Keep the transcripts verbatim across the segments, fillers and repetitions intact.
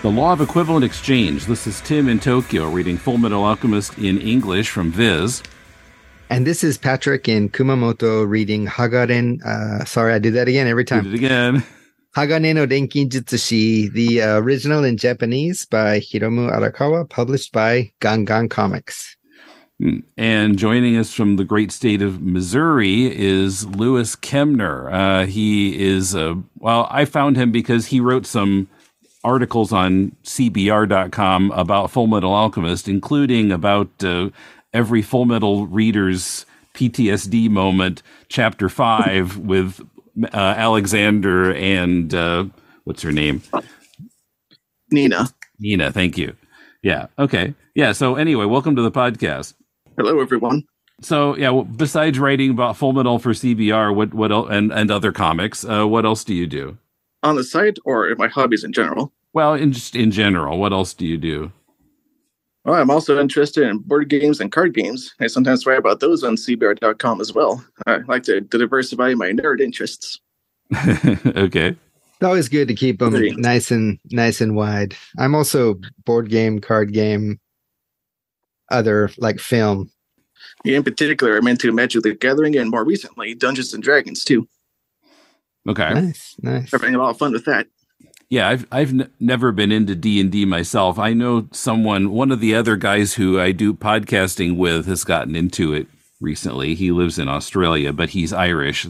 The Law of Equivalent Exchange. This is Tim in Tokyo reading Full Metal Alchemist in English from Viz. And this is Patrick in Kumamoto reading Hagaren. Uh, sorry, I did that again every time. Did it again. Hagane no Renkin Jutsushi, the uh, original in Japanese by Hiromu Arakawa, published by Gangan Comics. And joining us from the great state of Missouri is Louis Kemner. Uh, he is, uh, well, I found him because he wrote some articles on C B R dot com about Full Metal Alchemist, including about uh, every Full Metal reader's P T S D moment, chapter five, with uh, Alexander and uh, what's her name? Nina. Nina, thank you. Yeah, okay. Yeah, so anyway, welcome to the podcast. Hello, everyone. So, yeah, well, besides writing about Full Metal for C B R, what what el- and, and other comics, uh, what else do you do? On the site or in my hobbies in general? Well, in just in general, what else do you do? Well, I'm also interested in board games and card games. I sometimes write about those on C B R dot com as well. I like to, to diversify my nerd interests. Okay. It's always good to keep them Great. nice and nice and wide. I'm also board game, card game, other like film. In particular, I'm into Magic the Gathering and more recently Dungeons and Dragons too. Okay. Nice, nice. I'm having a lot of fun with that. Yeah, I've I've n- never been into D and D myself. I know someone, one of the other guys who I do podcasting with, has gotten into it recently. He lives in Australia, but he's Irish.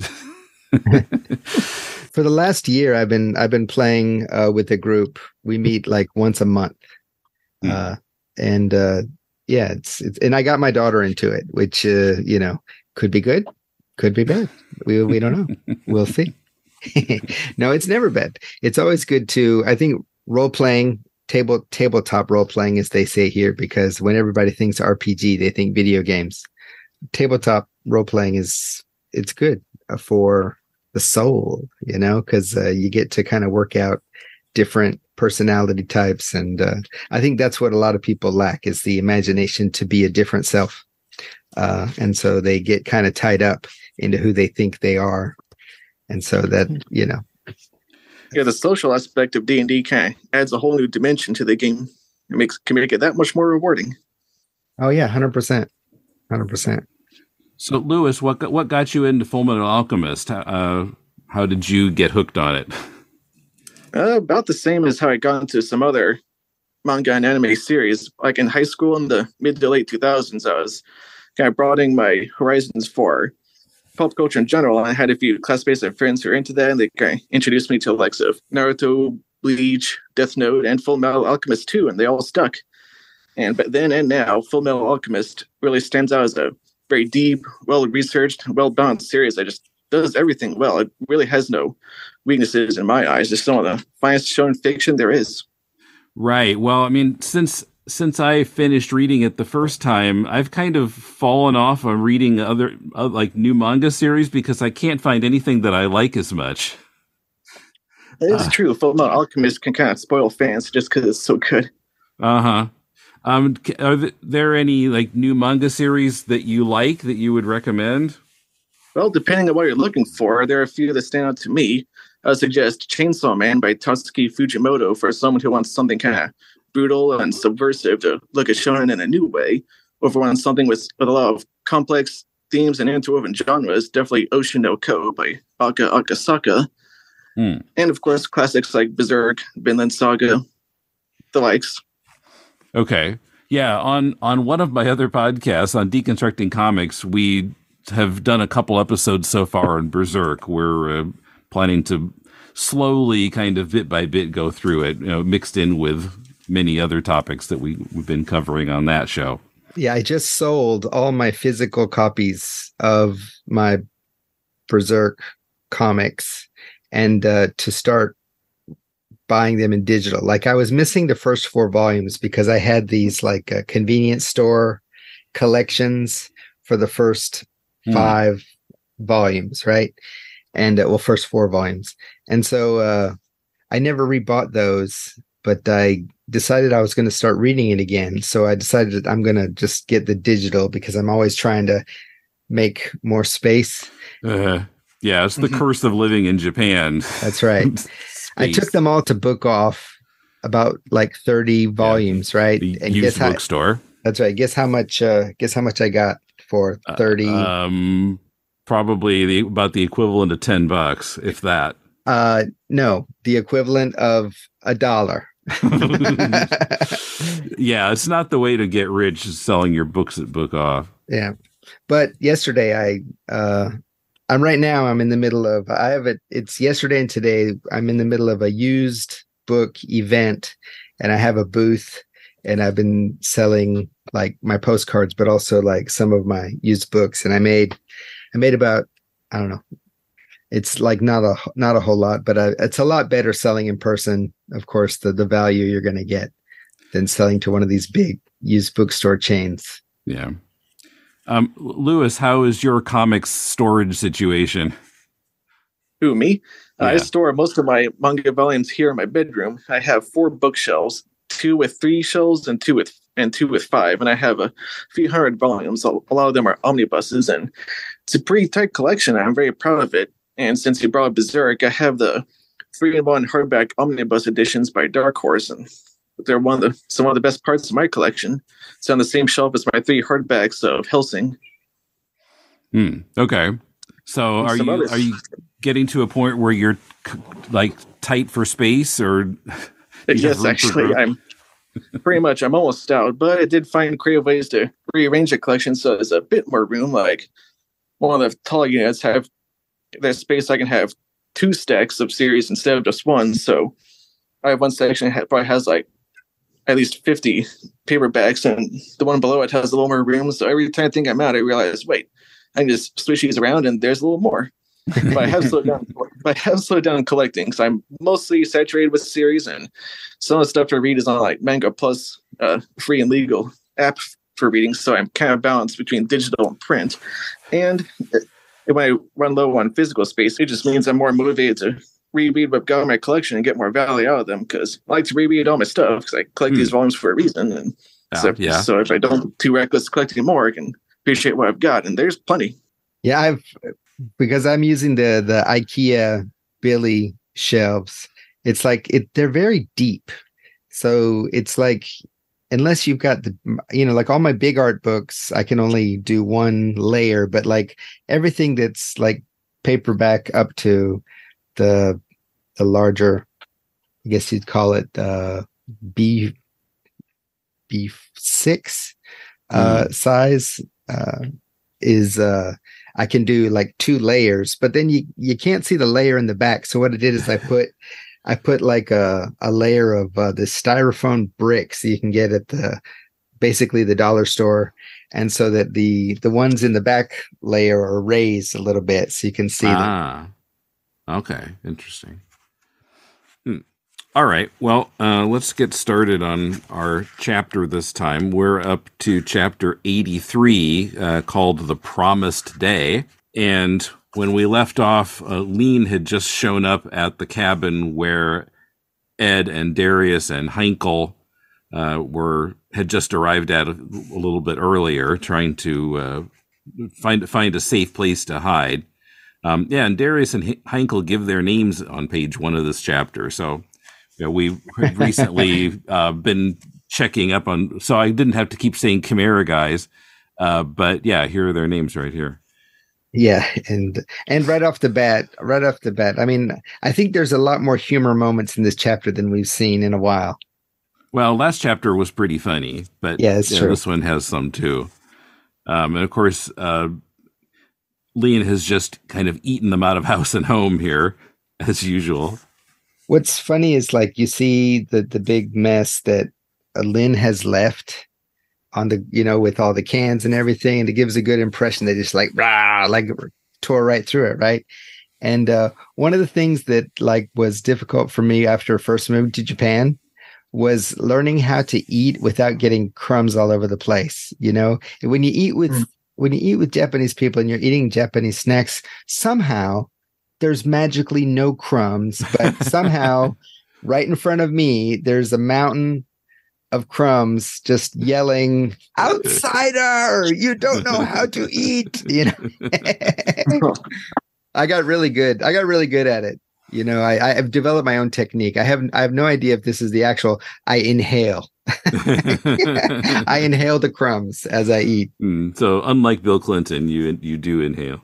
For the last year, I've been I've been playing uh, with a group. We meet like once a month, Hmm. uh, and uh, yeah, it's, it's and I got my daughter into it, which uh, you know could be good, could be bad. We we don't know. We'll see. No, it's never bad. It's always good to. I think role playing, table tabletop role playing, as they say here, because when everybody thinks R P G, they think video games. Tabletop role playing is it's good for the soul, you know, because uh, you get to kind of work out different personality types, and uh, I think that's what a lot of people lack is the imagination to be a different self, uh, and so they get kind of tied up into who they think they are, and so that you know, Yeah, the social aspect of D and D kind of adds a whole new dimension to the game. It makes can make it that much more rewarding. oh yeah, hundred percent, hundred percent. So, Louis, what got- what got you into Full Metal Alchemist? Uh, how did you get hooked on it? Uh, about the same as how I got into some other manga and anime series. Like in high school in the mid to late two thousands, I was kind of broadening my horizons for pop culture in general. And I had a few classmates and friends who were into that, and they kind of introduced me to the likes of Naruto, Bleach, Death Note, and Full Metal Alchemist too, and they all stuck. And but then and now, Full Metal Alchemist really stands out as a very deep, well-researched, well-balanced series that just does everything well. It really has no weaknesses in my eyes. Just some of the finest shown fiction there is. Right. Well, I mean, since since I finished reading it the first time, I've kind of fallen off on reading other uh, like new manga series because I can't find anything that I like as much. It is Uh. true. Full Metal Alchemist can kind of spoil fans just because it's so good. Uh huh. Um, c- are th- there any like new manga series that you like that you would recommend? Well, depending on what you're looking for, there are a few that stand out to me. I would suggest Chainsaw Man by Tatsuki Fujimoto for someone who wants something kind of brutal and subversive to look at shonen in a new way, or if wants something with, with a lot of complex themes and interwoven genres, definitely Ocean no Ko by Aka Akasaka. Hmm. And of course, classics like Berserk, Vinland Saga, the likes. Okay. Yeah, on on one of my other podcasts on Deconstructing Comics, we have done a couple episodes so far on Berserk. We're uh, planning to slowly, kind of bit by bit, go through it, you know, mixed in with many other topics that we, we've been covering on that show. Yeah, I just sold all my physical copies of my Berserk comics, and uh, to start buying them in digital. Like I was missing the first four volumes because I had these like uh, convenience store collections for the first Hmm. five volumes, right? And uh, well, first four volumes. And so uh, I never rebought those, but I decided I was going to start reading it again. So I decided that I'm going to just get the digital because I'm always trying to make more space. Uh, yeah, it's the Mhm. curse of living in Japan. That's right. I took them all to Book Off about like thirty volumes, yeah, right? The and used bookstore. That's right. Guess how much? Uh, guess how much I got for thirty? Uh, um, probably the about the equivalent of ten bucks, if that. Uh, no, the equivalent of a dollar. Yeah, it's not the way to get rich, selling your books at Book Off. Yeah, but yesterday I, uh, I'm right now. I'm in the middle of. I have it. It's yesterday and today. I'm in the middle of a used book event, and I have a booth, and I've been selling like my postcards, but also like some of my used books. And I made, I made about, I don't know. It's like not a not a whole lot, but I, it's a lot better selling in person. Of course, the the value you're going to get than selling to one of these big used bookstore chains. Yeah. Um, Louis, how is your comics storage situation? Who, me? Yeah. Uh, I store most of my manga volumes here in my bedroom. I have four bookshelves, two with three shelves and two with and two with five, and I have a few hundred volumes. A lot of them are omnibuses, and it's a pretty tight collection. I'm very proud of it. And since you brought up Berserk, I have the three-in-one hardback omnibus editions by Dark Horse, and they're one of the some of the best parts of my collection. It's on the same shelf as my three hardbacks of Hellsing. Hmm. Okay. So And are some you others. are you getting to a point where you're like tight for space, or you have room Yes, for actually, growth? I'm pretty much I'm almost out, but I did find creative ways to rearrange the collection so there's a bit more room. Like one of the taller units have there's space I can have two stacks of series instead of just one. So I have one section that probably has like at least fifty paperbacks, and the one below it has a little more room. So every time I think I'm out, I realize, wait, I can just switch these around and there's a little more. But I have slowed down. But I have slowed down collecting because I'm mostly saturated with series, and some of the stuff I read is on like Manga Plus, uh, free and legal app for reading. So I'm kind of balanced between digital and print. And when I run low on physical space, it just means I'm more motivated to reread what I've got in my collection and get more value out of them, because I like to reread all my stuff because I collect Hmm. these volumes for a reason. And Yeah, so, yeah. so if I don't too reckless collecting more, I can appreciate what I've got. And there's plenty. Yeah, I've because I'm using the the IKEA Billy shelves. It's like it they're very deep. So it's like unless you've got the you know, like all my big art books, I can only do one layer, but like everything that's like paperback up to the the larger, I guess you'd call it uh B B six uh size uh is uh I can do like two layers, but then you you can't see the layer in the back. So what I did is I put I put like a a layer of uh, this styrofoam bricks you can get at the basically the dollar store, and so that the the ones in the back layer are raised a little bit so you can see them. Ah, okay, interesting. Hmm. All right, well, uh, let's get started on our chapter this time. We're up to chapter eighty-three, uh, called The Promised Day. And when we left off, uh, Lean had just shown up at the cabin where Ed and Darius and Heinkel uh, were had just arrived at a, a little bit earlier, trying to uh, find find a safe place to hide. Um, yeah, and Darius and Heinkel give their names on page one of this chapter. So you know, we've recently uh, been checking up on, so I didn't have to keep saying Chimera guys. Uh, but yeah, here are their names right here. Yeah, and and right off the bat, right off the bat, I mean, I think there's a lot more humor moments in this chapter than we've seen in a while. Well, last chapter was pretty funny, but Yeah, it's true. this one has some too. Um, and of course, uh, Lean has just kind of eaten them out of house and home here, as usual. What's funny is like you see the the big mess that uh, Lynn has left on the, you know, with all the cans and everything, and it gives a good impression. They just like rah, like tore right through it, right? And uh, one of the things that like was difficult for me after first moving to Japan was learning how to eat without getting crumbs all over the place. You know, when you eat with mm. when you eat with Japanese people and you're eating Japanese snacks, somehow there's magically no crumbs, but somehow right in front of me, there's a mountain of crumbs just yelling, outsider, you don't know how to eat. You know, I got really good. I got really good at it. You know, I, I've developed my own technique. I have I have no idea if this is the actual. I inhale. I inhale the crumbs as I eat. Mm, so, unlike Bill Clinton, you you do inhale.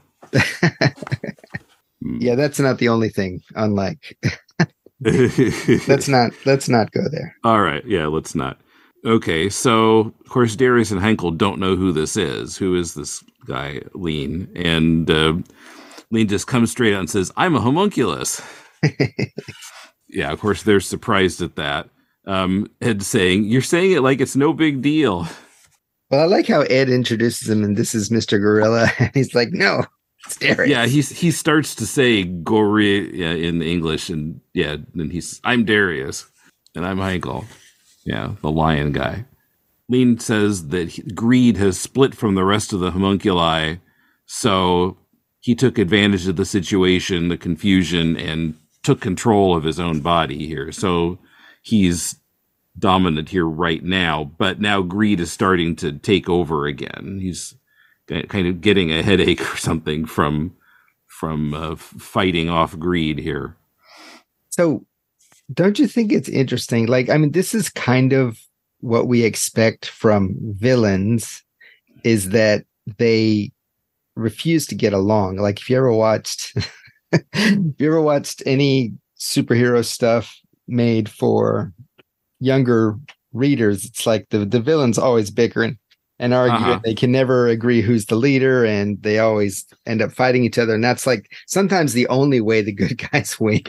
Yeah, that's not the only thing. Unlike, let's not let's not go there. All right, yeah, let's not. Okay, so of course Darius and Henkel don't know who this is. Who is this guy, Lean? And uh, Lean just comes straight out and says, "I'm a homunculus." Yeah, of course they're surprised at that. Um, Ed saying, "You're saying it like it's no big deal." Well, I like how Ed introduces him, and this is Mister Gorilla, and he's like, "No, it's Darius." Yeah, he's he starts to say "gorilla" in English, and yeah, then he's, "I'm Darius, and I'm Henkel." Yeah, the lion guy. Lean says that he, greed has split from the rest of the homunculi, so he took advantage of the situation, the confusion, and took control of his own body here. So he's dominant here right now, but now greed is starting to take over again. He's kind of getting a headache or something from from uh, fighting off greed here. So don't you think it's interesting? Like, I mean, this is kind of what we expect from villains, is that they refuse to get along. Like, if you ever watched, if you ever watched any superhero stuff made for younger readers, it's like the, the villain's always bickering and arguing. Uh-huh. They can never agree who's the leader, and they always end up fighting each other. And that's like sometimes the only way the good guys win.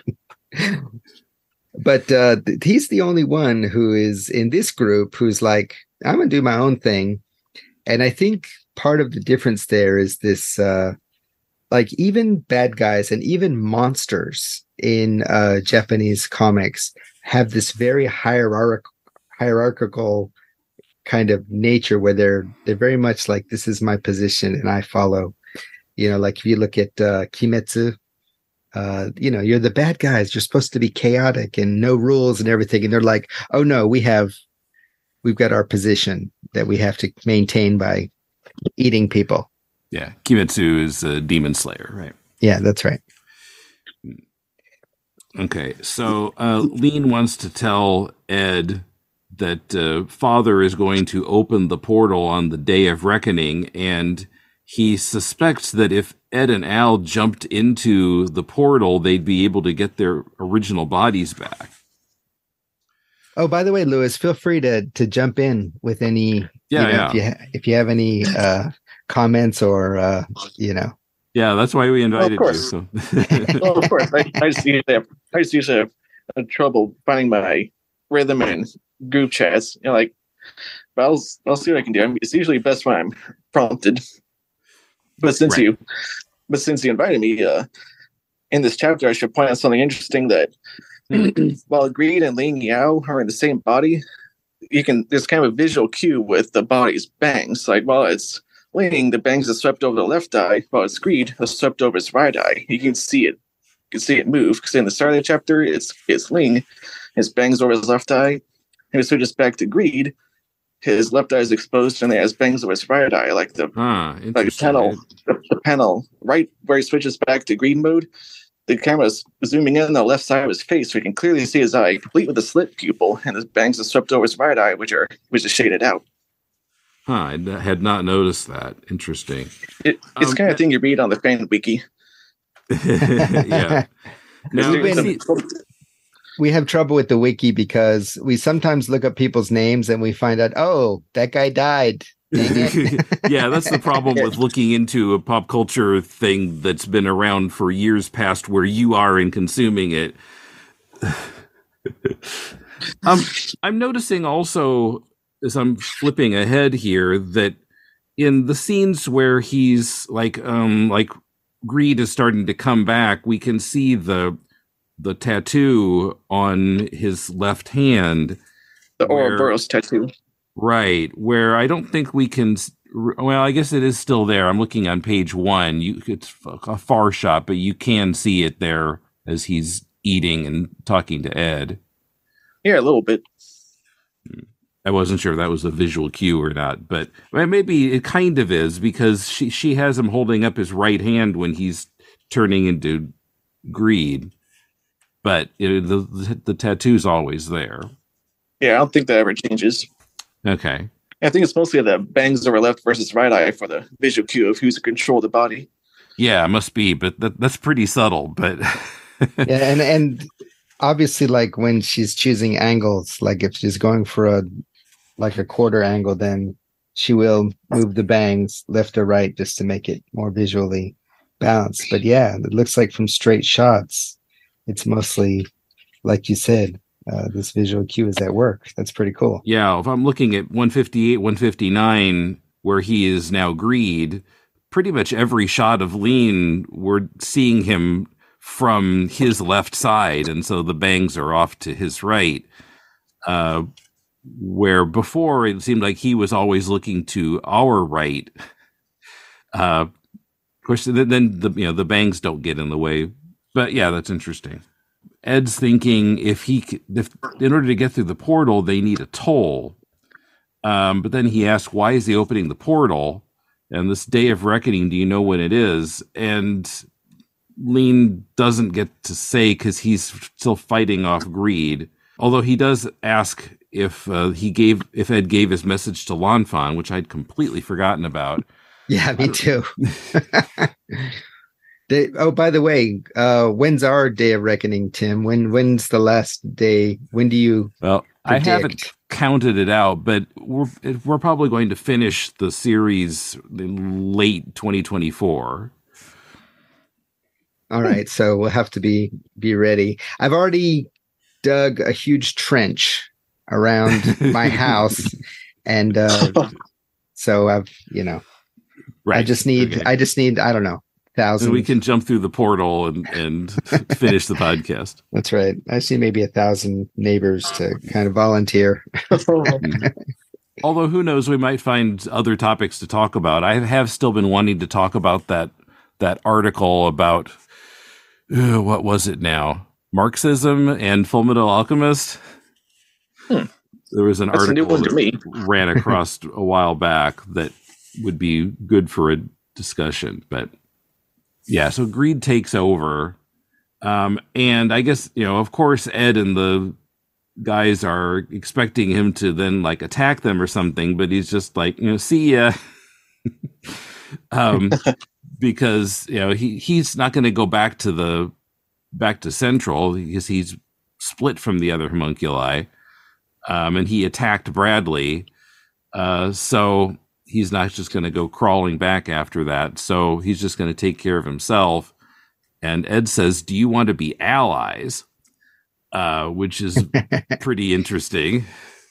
But uh, th- he's the only one who is in this group who's like, I'm going to do my own thing. And I think part of the difference there is this, uh, like even bad guys and even monsters in uh, Japanese comics have this very hierarch- hierarchical kind of nature where they're they're very much like, this is my position and I follow. You know, like if you look at uh, Kimetsu, Uh, you know, you're the bad guys. You're supposed to be chaotic and no rules and everything. And they're like, oh no, we have, we've got our position that we have to maintain by eating people. Yeah. Kimetsu is a demon slayer, right? Yeah, that's right. Okay. So, uh, Lean wants to tell Ed that, uh, Father is going to open the portal on the day of reckoning, and he suspects that if Ed and Al jumped into the portal, they'd be able to get their original bodies back. Oh, by the way, Lewis, feel free to to jump in with any, yeah, you know, yeah. if you ha- if you have any uh, comments or uh, you know. Yeah, that's why we invited well, you. So. Well, of course, I, I just usually have, I just usually have, have trouble finding my rhythm in group chats. You know, like, but I'll I'll see what I can do. I mean, it's usually best when I'm prompted. But since right. you, but since you invited me, uh, in this chapter, I should point out something interesting that while Greed and Ling Yao are in the same body, you can there's kind of a visual cue with the body's bangs. Like while it's Ling, the bangs are swept over the left eye, while it's Greed, are swept over his right eye. You can see it, you can see it move because in the start of the chapter, it's it's Ling, his bangs over his left eye, and it switches back to Greed. His left eye is exposed, and he has bangs over his right eye, like the ah, like the panel, the, the panel right where he switches back to green mode. The camera's zooming in on the left side of his face, so you can clearly see his eye, complete with a slit pupil, and his bangs are swept over his right eye, which are which is shaded out. Huh, I had not noticed that. Interesting. It, it's um, kind of thing you read on the fan wiki. Yeah. Now, been, we have trouble with the wiki because we sometimes look up people's names and we find out, oh, that guy died. Yeah, that's the problem with looking into a pop culture thing that's been around for years past where you are in consuming it. um, I'm noticing also, as I'm flipping ahead here, that in the scenes where he's like, um, like Greed is starting to come back, we can see the the tattoo on his left hand. The Ouroboros tattoo. Right, where I don't think we can. Well, I guess it is still there. I'm looking on page one. You, it's a far shot, but you can see it there as he's eating and talking to Ed. Yeah, a little bit. I wasn't sure if that was a visual cue or not, but well, maybe it kind of is because she she has him holding up his right hand when he's turning into Greed. but it, the, the the tattoo's always there. Yeah, I don't think that ever changes. Okay. I think it's mostly the bangs over left versus right eye for the visual cue of who's in control of the body. Yeah, it must be, but that, that's pretty subtle. But yeah, and and obviously, like when she's choosing angles, like if she's going for a like a quarter angle, then she will move the bangs left or right just to make it more visually balanced. But yeah, it looks like from straight shots, it's mostly like you said. Uh, this visual cue is at work. That's pretty cool. Yeah, if I'm looking at one fifty-eight, one fifty-nine, where he is now Greed, pretty much every shot of Lean, we're seeing him from his left side, and so the bangs are off to his right. Uh, where before it seemed like he was always looking to our right. Uh, of course, then the you know the bangs don't get in the way. But yeah, that's interesting. Ed's thinking if he, if in order to get through the portal, they need a toll. Um, but then he asks, why is he opening the portal? And this day of reckoning, do you know when it is? And Lean doesn't get to say because he's still fighting off Greed. Although he does ask if uh, he gave, if Ed gave his message to Lanfan, which I'd completely forgotten about. Yeah, me too. They, oh, by the way, uh, when's our day of reckoning, Tim? When when's the last day? When do you? Well, predict? I haven't counted it out, but we're we're probably going to finish the series in late twenty twenty-four. All right, so we'll have to be be ready. I've already dug a huge trench around my house, and uh, so I've you know, right. I just need okay. I just need I don't know. Thousand. And we can jump through the portal and, and finish the podcast. That's right. I see maybe a thousand neighbors to kind of volunteer. Although who knows, we might find other topics to talk about. I have still been wanting to talk about that that article about uh, what was it now? Marxism and Fullmetal Alchemist. Hmm. There was an That's article a new one to me. ran across a while back that would be good for a discussion, but. Yeah, so Greed takes over. Um, and I guess, you know, of course, Ed and the guys are expecting him to then, like, attack them or something, but he's just like, you know, see ya. um, because, you know, he, he's not going to go back to the, back to Central because he's split from the other homunculi. Um, and he attacked Bradley. Uh, so... He's not just going to go crawling back after that. So he's just going to take care of himself. And Ed says, do you want to be allies? Uh, which is pretty interesting.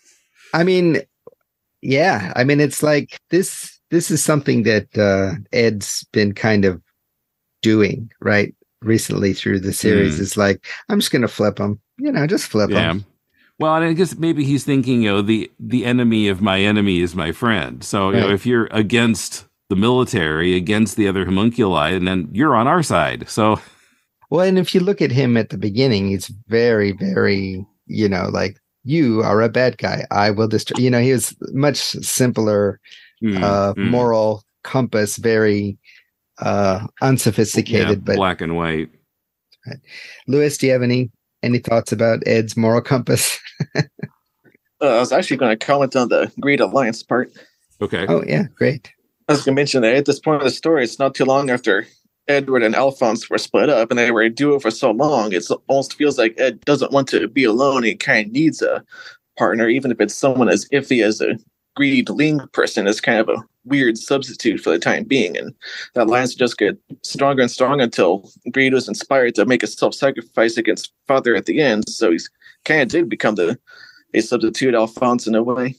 I mean, yeah. I mean, it's like this, this is something that uh, Ed's been kind of doing, right? Recently through the series. Mm. It's like, I'm just going to flip them, you know, just flip yeah. them. Well, and I guess maybe he's thinking, you know, the, the enemy of my enemy is my friend. So, you right. know, if you're against the military, against the other homunculi, and then you're on our side. So, well, and if you look at him at the beginning, he's very, very, you know, like, you are a bad guy. I will destroy, you know, he was much simpler, mm, uh, mm. moral compass, very uh, unsophisticated, yeah, but black and white. Right. Louis, do you have any? Any thoughts about Ed's moral compass? uh, I was actually going to comment on the Greed Alliance part. Okay. Oh, yeah. Great. I was going to mention that at this point of the story, it's not too long after Edward and Alphonse were split up and they were a duo for so long. It almost feels like Ed doesn't want to be alone. He kind of needs a partner, even if it's someone as iffy as a Greed Ling person is kind of a weird substitute for the time being. And that alliance just get stronger and stronger until Greed was inspired to make a self-sacrifice against Father at the end. So he's kind of did become the a substitute Alphonse in a way.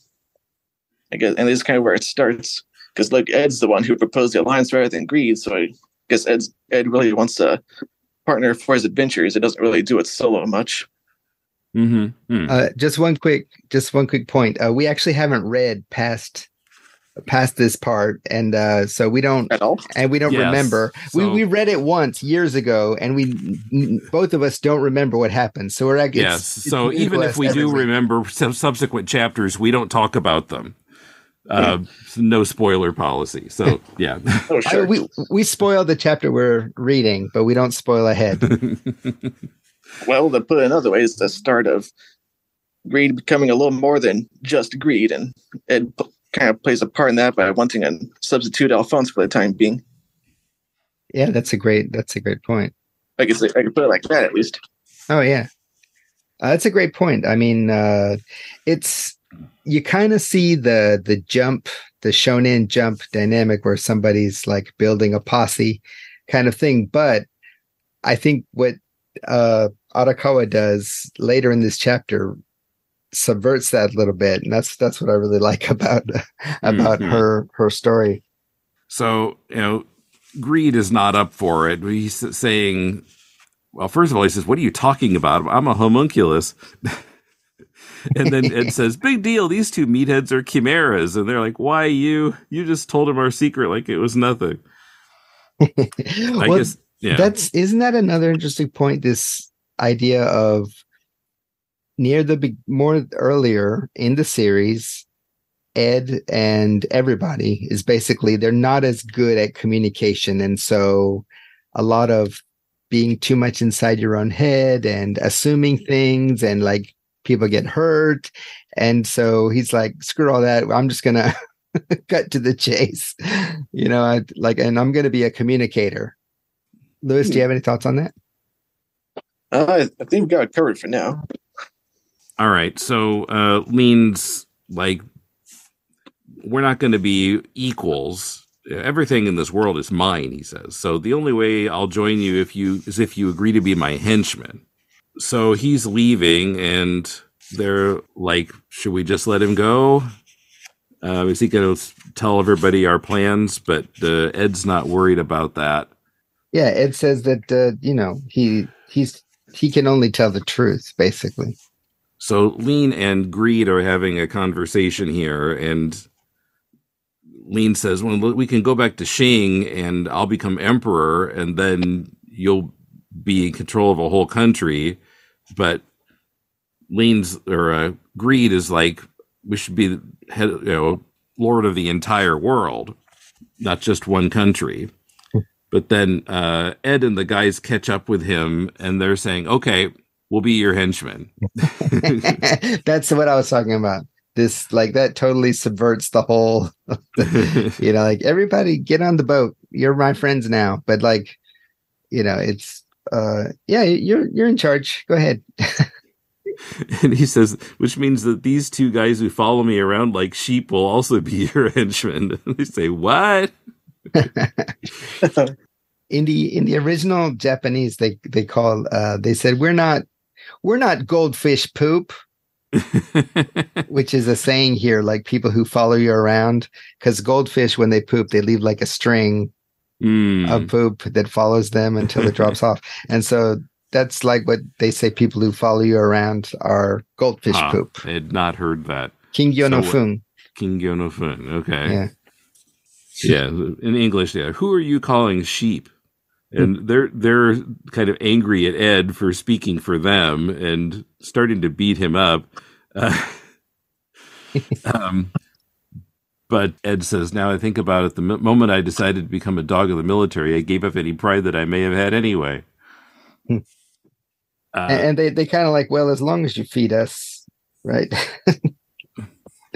I guess, and this is kind of where it starts. Because look, Ed's the one who proposed the alliance rather than Greed. So I guess Ed's, Ed really wants a partner for his adventures. It doesn't really do it solo much. Mm-hmm. Mm. Uh, just one quick, just one quick point. Uh, we actually haven't read past past this part, and uh, so we don't at all, and we don't yes. remember. So, we we read it once years ago, and we both of us don't remember what happened. So we're like, yes. It's, so it's even if we do week. remember some subsequent chapters, we don't talk about them. Uh, no spoiler policy. So yeah, oh, sure. I, we we spoil the chapter we're reading, but we don't spoil ahead. Well, to put it another way, it's the start of greed becoming a little more than just greed, and Ed p- kind of plays a part in that by wanting to substitute Alphonse for the time being. Yeah, that's a great that's a great point. I guess I could put it like that at least. Oh yeah, uh, that's a great point. I mean, uh, it's you kind of see the the jump, the shonen jump dynamic where somebody's like building a posse kind of thing. But I think what uh, Arakawa does later in this chapter subverts that a little bit, and that's that's what I really like about about mm-hmm. her her story. So you know, Greed is not up for it. He's saying, well, first of all, he says, "What are you talking about? I'm a homunculus." And then Ed says, "Big deal. These two meatheads are chimeras." And they're like, "Why you? You just told him our secret like it was nothing." I well, guess, yeah. That's isn't that another interesting point? This idea of near the be- more earlier in the series, Ed and everybody is basically they're not as good at communication, and so a lot of being too much inside your own head and assuming things, and like people get hurt, and so he's like, screw all that. I'm just gonna cut to the chase, you know. I, like, and I'm gonna be a communicator. Lewis, do you have any thoughts on that? Uh, I think we got it covered for now. All right. So uh, Lean's like, we're not going to be equals. Everything in this world is mine, he says. So the only way I'll join you if you is if you agree to be my henchman. So he's leaving, and they're like, should we just let him go? Uh, is he going to tell everybody our plans? But uh, Ed's not worried about that. Yeah, Ed says that uh, you know he he's he can only tell the truth, basically. So Lean and Greed are having a conversation here, and Lean says, well, we can go back to Shing, and I'll become emperor, and then you'll be in control of a whole country. But Lean's or uh, Greed is like, we should be head, you know, lord of the entire world, not just one country. But then uh, Ed and the guys catch up with him, and they're saying, okay, we'll be your henchmen. That's what I was talking about. This, like, that totally subverts the whole, you know, like, everybody get on the boat. You're my friends now. But, like, you know, it's, uh, yeah, you're, you're in charge. Go ahead. And he says, which means that these two guys who follow me around like sheep will also be your henchmen. They say, what? in the in the original Japanese, they they call uh, they said we're not we're not goldfish poop, which is a saying here, like people who follow you around, because goldfish, when they poop, they leave like a string mm. of poop that follows them until it drops off, and so that's like what they say. People who follow you around are goldfish huh. poop. I had not heard that. Kingyo no so, fun. Kingyo no fun. Okay. Yeah. Yeah, in English, yeah. Who are you calling sheep? And they're they're kind of angry at Ed for speaking for them and starting to beat him up. Uh, um, but Ed says, now I think about it, the m- moment I decided to become a dog of the military, I gave up any pride that I may have had anyway. uh, and, and they, they kind of like, well, as long as you feed us, right? Oh,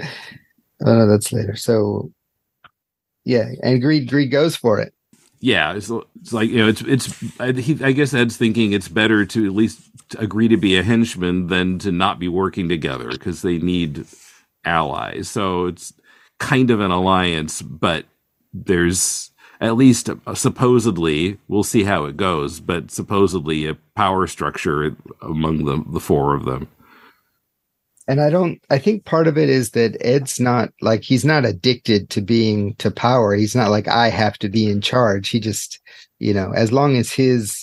no, that's later. So... yeah, and Greed Greed goes for it. Yeah, it's, it's like, you know, it's it's. I, he, I guess Ed's thinking it's better to at least agree to be a henchman than to not be working together because they need allies. So it's kind of an alliance, but there's at least uh, supposedly, we'll see how it goes, but supposedly a power structure among the the four of them. And I don't, I think part of it is that Ed's not like, he's not addicted to being to power. He's not like, I have to be in charge. He just, you know, as long as his,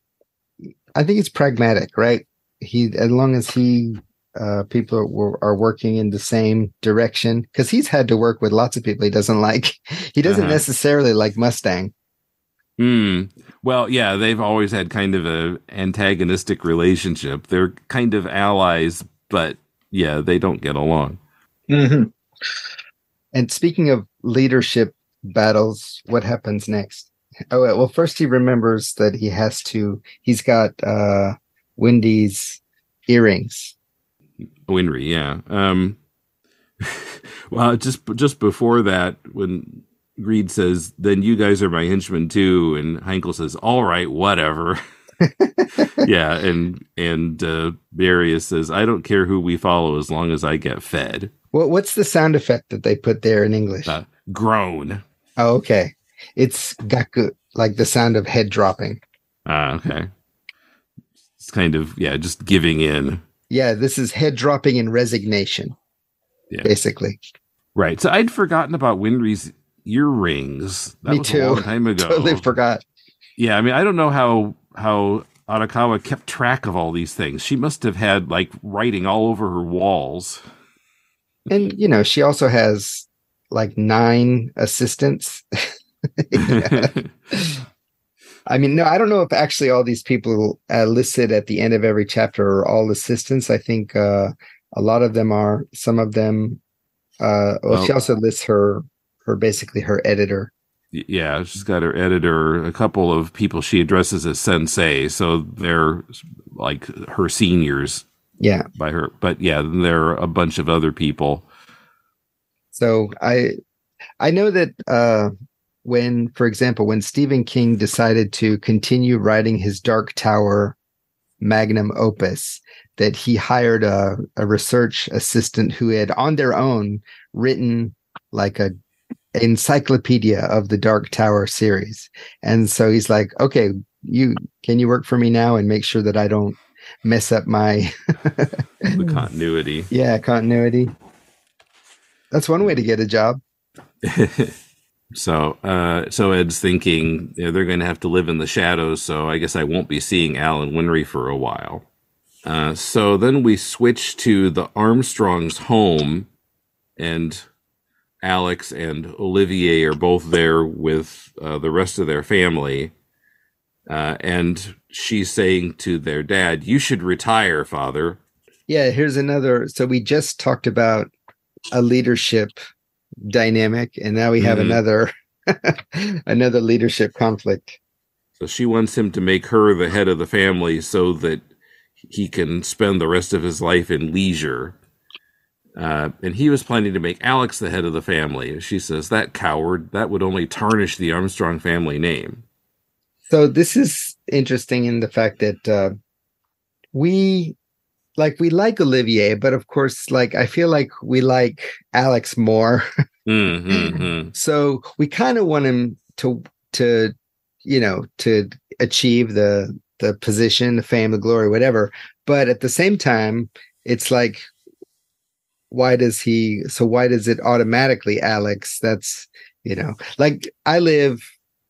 I think it's pragmatic, right? He, as long as he, uh, people are, are working in the same direction, because he's had to work with lots of people he doesn't like. He doesn't uh-huh. necessarily like Mustang. Hmm. Well, yeah, they've always had kind of a antagonistic relationship. They're kind of allies, but yeah, they don't get along. Mm-hmm. And speaking of leadership battles, what happens next? Oh, well, first he remembers that he has to, he's got uh, Wendy's earrings. Winry, yeah. Um, well, just just before that, when Greed says, "Then you guys are my henchmen too," and Heinkel says, "All right, whatever." Yeah, and and uh, Darius says, "I don't care who we follow as long as I get fed." What what's the sound effect that they put there in English? Uh, groan. Oh, okay. It's gaku, like the sound of head dropping. Ah, okay. It's kind of, yeah, just giving in. Yeah, this is head dropping in resignation, Yeah. basically. Right. So I'd forgotten about Winry's earrings. That Me was too. a long time ago. Totally forgot. Yeah, I mean, I don't know how how Arakawa kept track of all these things. She must have had like writing all over her walls. And, you know, she also has like nine assistants. I mean, no, I don't know if actually all these people uh, listed at the end of every chapter are all assistants. I think uh, a lot of them are. Some of them. Uh, well, well, she also lists her, her basically her editor. Yeah, she's got her editor, a couple of people she addresses as sensei, so they're like her seniors. Yeah, by her, but yeah, there are a bunch of other people. So I, I know that. Uh, When, for example, when Stephen King decided to continue writing his Dark Tower magnum opus, that he hired a, a research assistant who had on their own written like a encyclopedia of the Dark Tower series. And so he's like, okay, you can you work for me now and make sure that I don't mess up my the continuity. Yeah, continuity. That's one way to get a job. So, uh, so Ed's thinking, you know, they're going to have to live in the shadows. So I guess I won't be seeing Alan Winry for a while. Uh, so then we switch to the Armstrongs' home, and Alex and Olivier are both there with uh, the rest of their family. Uh, and she's saying to their dad, "You should retire, Father." Yeah, here's another. So we just talked about a leadership dynamic, and now we have mm-hmm. another another leadership conflict. So she wants him to make her the head of the family so that he can spend the rest of his life in leisure. Uh, and he was planning to make Alex the head of the family. She says, "That coward, that would only tarnish the Armstrong family name." So this is interesting in the fact that uh, we Like we like Olivier, but of course, like I feel like we like Alex more. mm-hmm. So we kind of want him to, to, you know, to achieve the the position, the fame, the glory, whatever. But at the same time, it's like, why does he? So why does it automatically Alex? That's, you know, like I live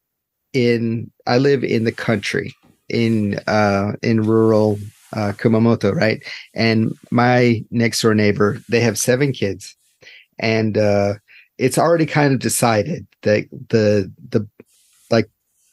in I live in the country in uh, in rural. Uh, Kumamoto, right? And my next door neighbor, they have seven kids, and uh, it's already kind of decided that the the like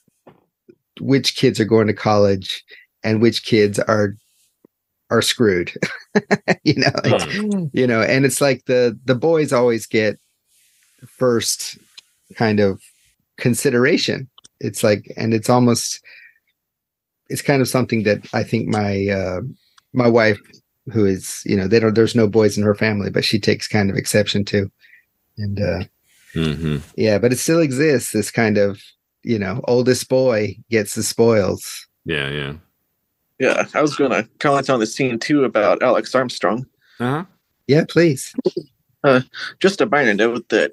which kids are going to college and which kids are are screwed. you know, it's, you know, and it's like the the boys always get first kind of consideration. It's like, and it's almost. It's kind of something that I think my uh, my wife, who is, you know, they don't, there's no boys in her family, but she takes kind of exception to. And uh, mm-hmm. yeah, but it still exists. This kind of, you know, oldest boy gets the spoils. Yeah, yeah. Yeah, I was going to comment on the scene too about Alex Armstrong. Uh-huh. Yeah, please. Uh, just a minor note that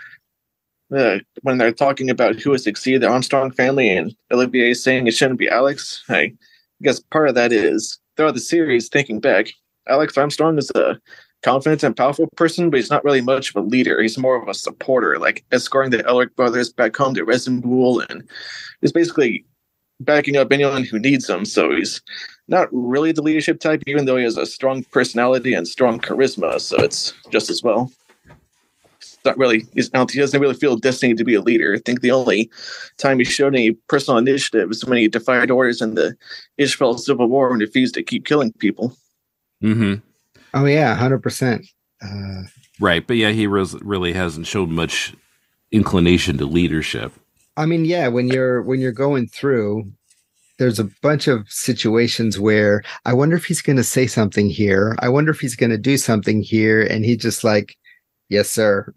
Uh, when they're talking about who has succeeded the Armstrong family, and Olivier is saying it shouldn't be Alex, I guess part of that is throughout the series, thinking back, Alex Armstrong is a confident and powerful person, but he's not really much of a leader. He's more of a supporter, like escorting the Elric brothers back home to Resenbull, and is basically backing up anyone who needs him. So he's not really the leadership type, even though he has a strong personality and strong charisma. So it's just as well. Not really, he's, he doesn't really feel destined to be a leader. I think the only time he showed any personal initiative was when he defied orders in the Ishbel Civil War and refused to keep killing people. Mm-hmm. Oh yeah, one hundred percent. Uh, right, but yeah, he res- really hasn't showed much inclination to leadership. I mean, yeah, when you're when you're going through, there's a bunch of situations where I wonder if he's going to say something here. I wonder if he's going to do something here. And he just like, yes, sir.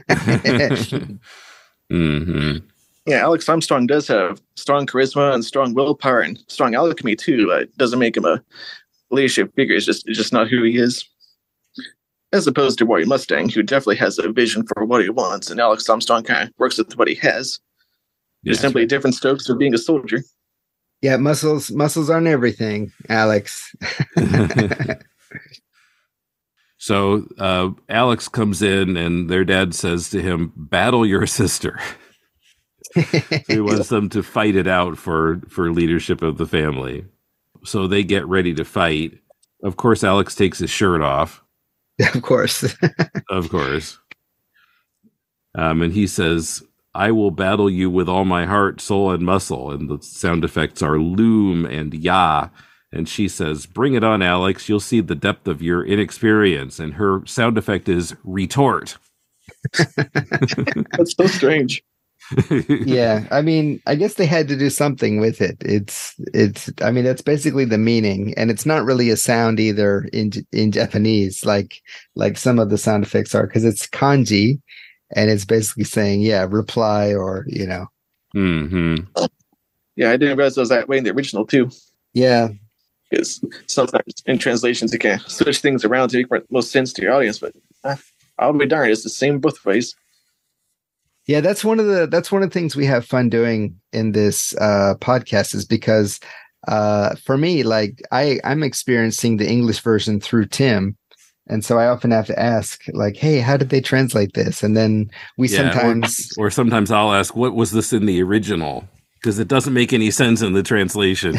mm-hmm. Yeah, Alex Armstrong does have strong charisma and strong willpower and strong alchemy too. But it doesn't make him a leadership figure. It's just, it's just not who he is. As opposed to Roy Mustang, who definitely has a vision for what he wants, and Alex Armstrong kind of works with what he has. There's yeah, simply right. different strokes for being a soldier. Yeah, muscles muscles aren't everything, Alex. So uh, Alex comes in, and their dad says to him, "Battle your sister." He wants them to fight it out for for leadership of the family. So they get ready to fight. Of course, Alex takes his shirt off. Of course. Of course. Um, and he says, "I will battle you with all my heart, soul, and muscle." And the sound effects are loom and yah. And she says, "Bring it on, Alex. You'll see the depth of your inexperience." And her sound effect is retort. That's so strange. Yeah, I mean, I guess they had to do something with it. It's, it's. I mean, that's basically the meaning, and it's not really a sound either in in Japanese, like like some of the sound effects are, because it's kanji, and it's basically saying, yeah, reply, or you know. Mm-hmm. Yeah, I didn't realize it was that way in the original too. Yeah, because sometimes in translations you can switch things around to make most sense to your audience, but uh, I'll be darned, it's the same both ways. Yeah, that's one of the that's one of the things we have fun doing in this uh, podcast is because uh, for me, like I I'm experiencing the English version through Tim, and so I often have to ask, like, "Hey, how did they translate this?" And then we yeah, sometimes or, or sometimes I'll ask, "What was this in the original?" Because it doesn't make any sense in the translation.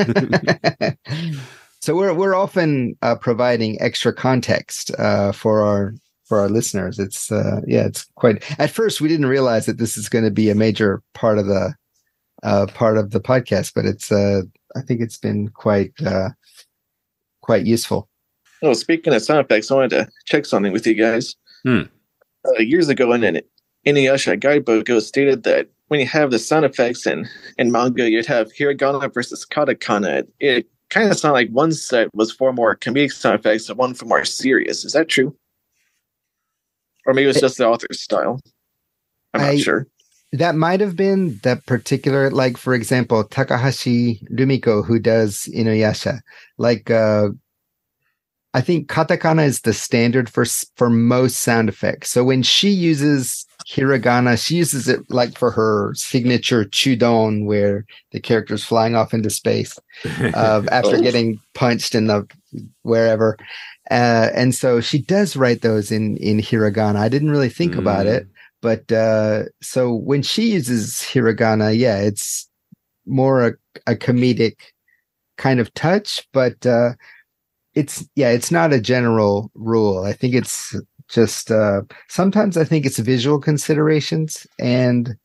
So we're we're often uh, providing extra context uh, for our. For our listeners. It's uh yeah, it's quite, at first we didn't realize that this is going to be a major part of the uh part of the podcast, but it's uh I think it's been quite uh quite useful. Oh, speaking of sound effects, I wanted to check something with you guys. Hmm. Uh, years ago in an Inuyasha guidebook, it was stated that when you have the sound effects in, in manga, you'd have hiragana versus katakana. It kind of sounded like one set was for more comedic sound effects and one for more serious. Is that true? Or maybe it's just the author's style. I'm not I, sure. That might have been that particular, like, for example, Takahashi Rumiko, who does Inuyasha. Like, uh, I think katakana is the standard for for most sound effects. So when she uses hiragana, she uses it like for her signature chudon, where the character's flying off into space uh, after oh. getting punched in the wherever. Uh, and so she does write those in, in hiragana. I didn't really think mm. about it, but uh, so when she uses hiragana, yeah, it's more a, a comedic kind of touch, but uh, it's, yeah, it's not a general rule. I think it's just, uh, sometimes I think it's visual considerations, and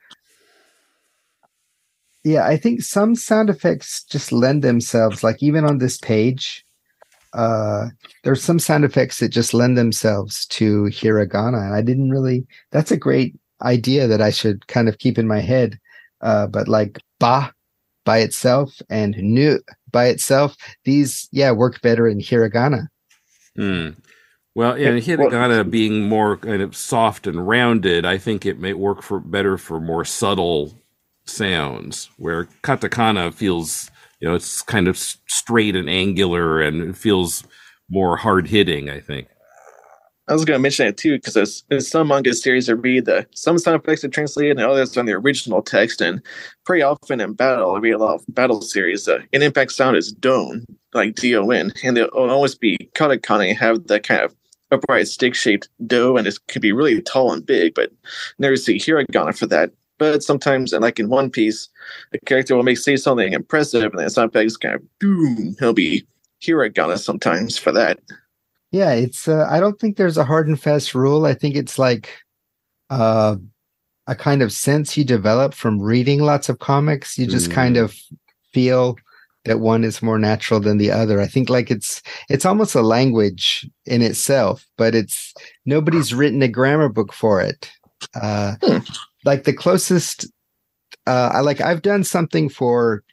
yeah, I think some sound effects just lend themselves, like even on this page, uh there's some sound effects that just lend themselves to hiragana, and I didn't really, that's a great idea that I should kind of keep in my head, uh but like ba by itself and nu by itself, these yeah work better in hiragana. Hmm. Well, yeah, hiragana being more kind of soft and rounded, I think it may work for better for more subtle sounds, where katakana feels, you know, it's kind of straight and angular, and it feels more hard hitting, I think. I was going to mention that too, because in some manga series I read that some sound effects are translated and others on the original text, and pretty often in battle, I read a lot of battle series. Uh, an impact sound is don, like D O N, and they'll always be katakana and have that kind of upright stick-shaped do, and it can be really tall and big, but never see hiragana for that. But sometimes, and like in One Piece, the character will make say something impressive, and then sound effects kind of boom. He'll be hiragana sometimes for that. Yeah, it's. Uh, I don't think there's a hard and fast rule. I think it's like uh, a kind of sense you develop from reading lots of comics. You just mm. kind of feel that one is more natural than the other. I think like it's it's almost a language in itself, but it's nobody's written a grammar book for it. Uh, hmm. Like the closest, uh, I like I've done something for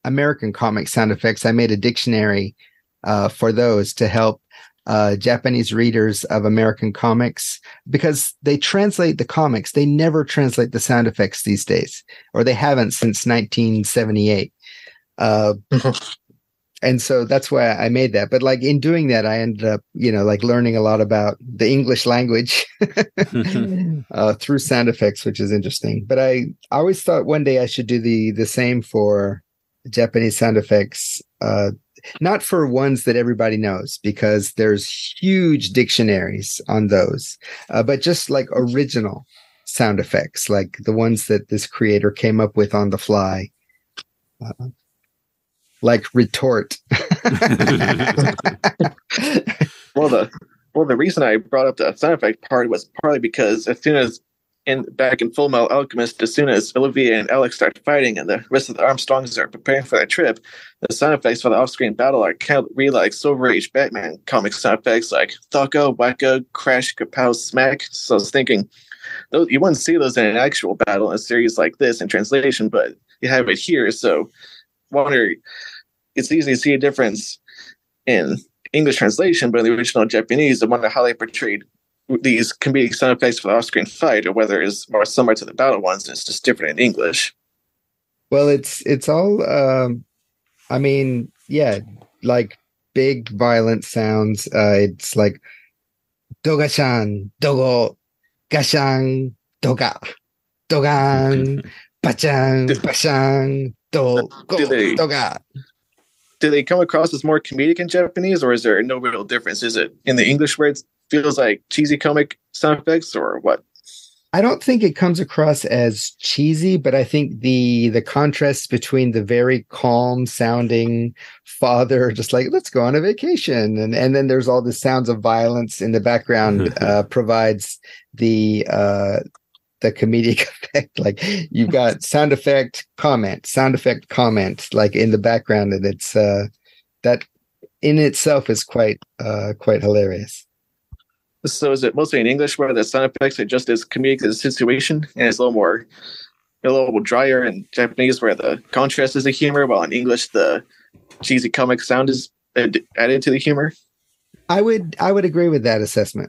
American comic sound effects. I made a dictionary uh, for those to help uh, Japanese readers of American comics, because they translate the comics. They never translate the sound effects these days, or they haven't since nineteen seventy-eight. Uh, and so that's why I made that. But like in doing that, I ended up, you know, like learning a lot about the English language uh, through sound effects, which is interesting. But I, I always thought one day I should do the the same for Japanese sound effects, uh, not for ones that everybody knows, because there's huge dictionaries on those, uh, but just like original sound effects, like the ones that this creator came up with on the fly. Uh, like retort. well, the well, the reason I brought up the sound effect part was partly because as soon as in back in Full Metal Alchemist, as soon as Olivia and Alex start fighting and the rest of the Armstrongs are preparing for their trip, the sound effects for the off-screen battle are kind of really like Silver Age Batman comic sound effects, like Thocko, Wacko, Crash, Kapow, Smack. So I was thinking, those, you wouldn't see those in an actual battle in a series like this in translation, but you have it here. So wonder, it's easy to see a difference in English translation, but in the original Japanese, I wonder how they portrayed these comedic sound effects for the off-screen fight, or whether it's more similar to the battle ones and it's just different in English. Well, it's it's all, um, I mean, yeah, like big violent sounds. Uh, it's like Dogashan, Dogo, Gashan, Doga, Dogan, Bachan, Bachan, Do, do they, Doga. Do they come across as more comedic in Japanese, or is there no real difference? Is it in the English where it feels like cheesy comic sound effects, or what? I don't think it comes across as cheesy, but I think the the contrast between the very calm sounding father, just like, let's go on a vacation, and and then there's all the sounds of violence in the background, uh, provides the uh, the comedic effect. Like you've got sound effect comment, sound effect comment, like in the background, and it's uh, that in itself is quite uh, quite hilarious. So is it mostly in English where the sound effects are just as comedic as the situation, and it's a little more, a little drier in Japanese where the contrast is the humor, while in English the cheesy comic sound is added to the humor? I would I would agree with that assessment.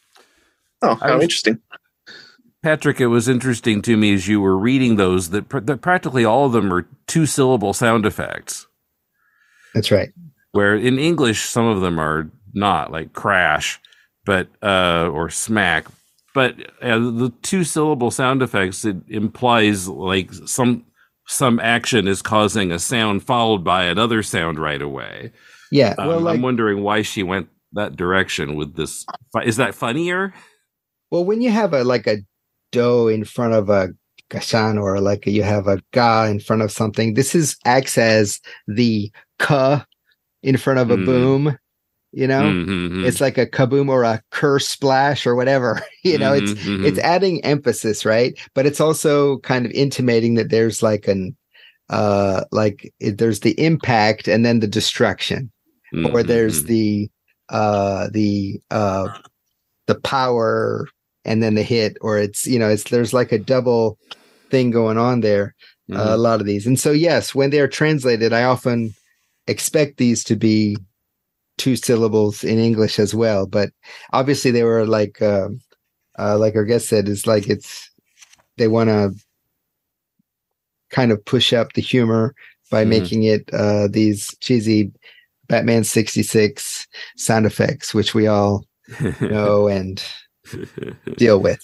Oh, how was, interesting. Patrick, it was interesting to me as you were reading those that, pr- that practically all of them are two-syllable sound effects. That's right. Where in English, some of them are not, like crash. But uh, or smack, but uh, the two syllable sound effects, it implies like some some action is causing a sound followed by another sound right away. Yeah, um, well, like, I'm wondering why she went that direction with this. Is that funnier? Well, when you have a like a do in front of a gashan, or like you have a ga in front of something, this is acts as the ka in front of a mm. boom. You know, mm-hmm. It's like a kaboom or a curse splash or whatever. You know, mm-hmm. it's mm-hmm. it's adding emphasis, right? But it's also kind of intimating that there's like an uh like it, there's the impact and then the destruction, mm-hmm. or there's the uh the uh the power and then the hit, or it's, you know, it's there's like a double thing going on there. Mm-hmm. Uh, a lot of these, and so yes, when they're translated, I often expect these to be two syllables in English as well, but obviously they were like uh, uh like our guest said, is like it's they want to kind of push up the humor by mm. making it uh these cheesy Batman sixty-six sound effects, which we all know and deal with.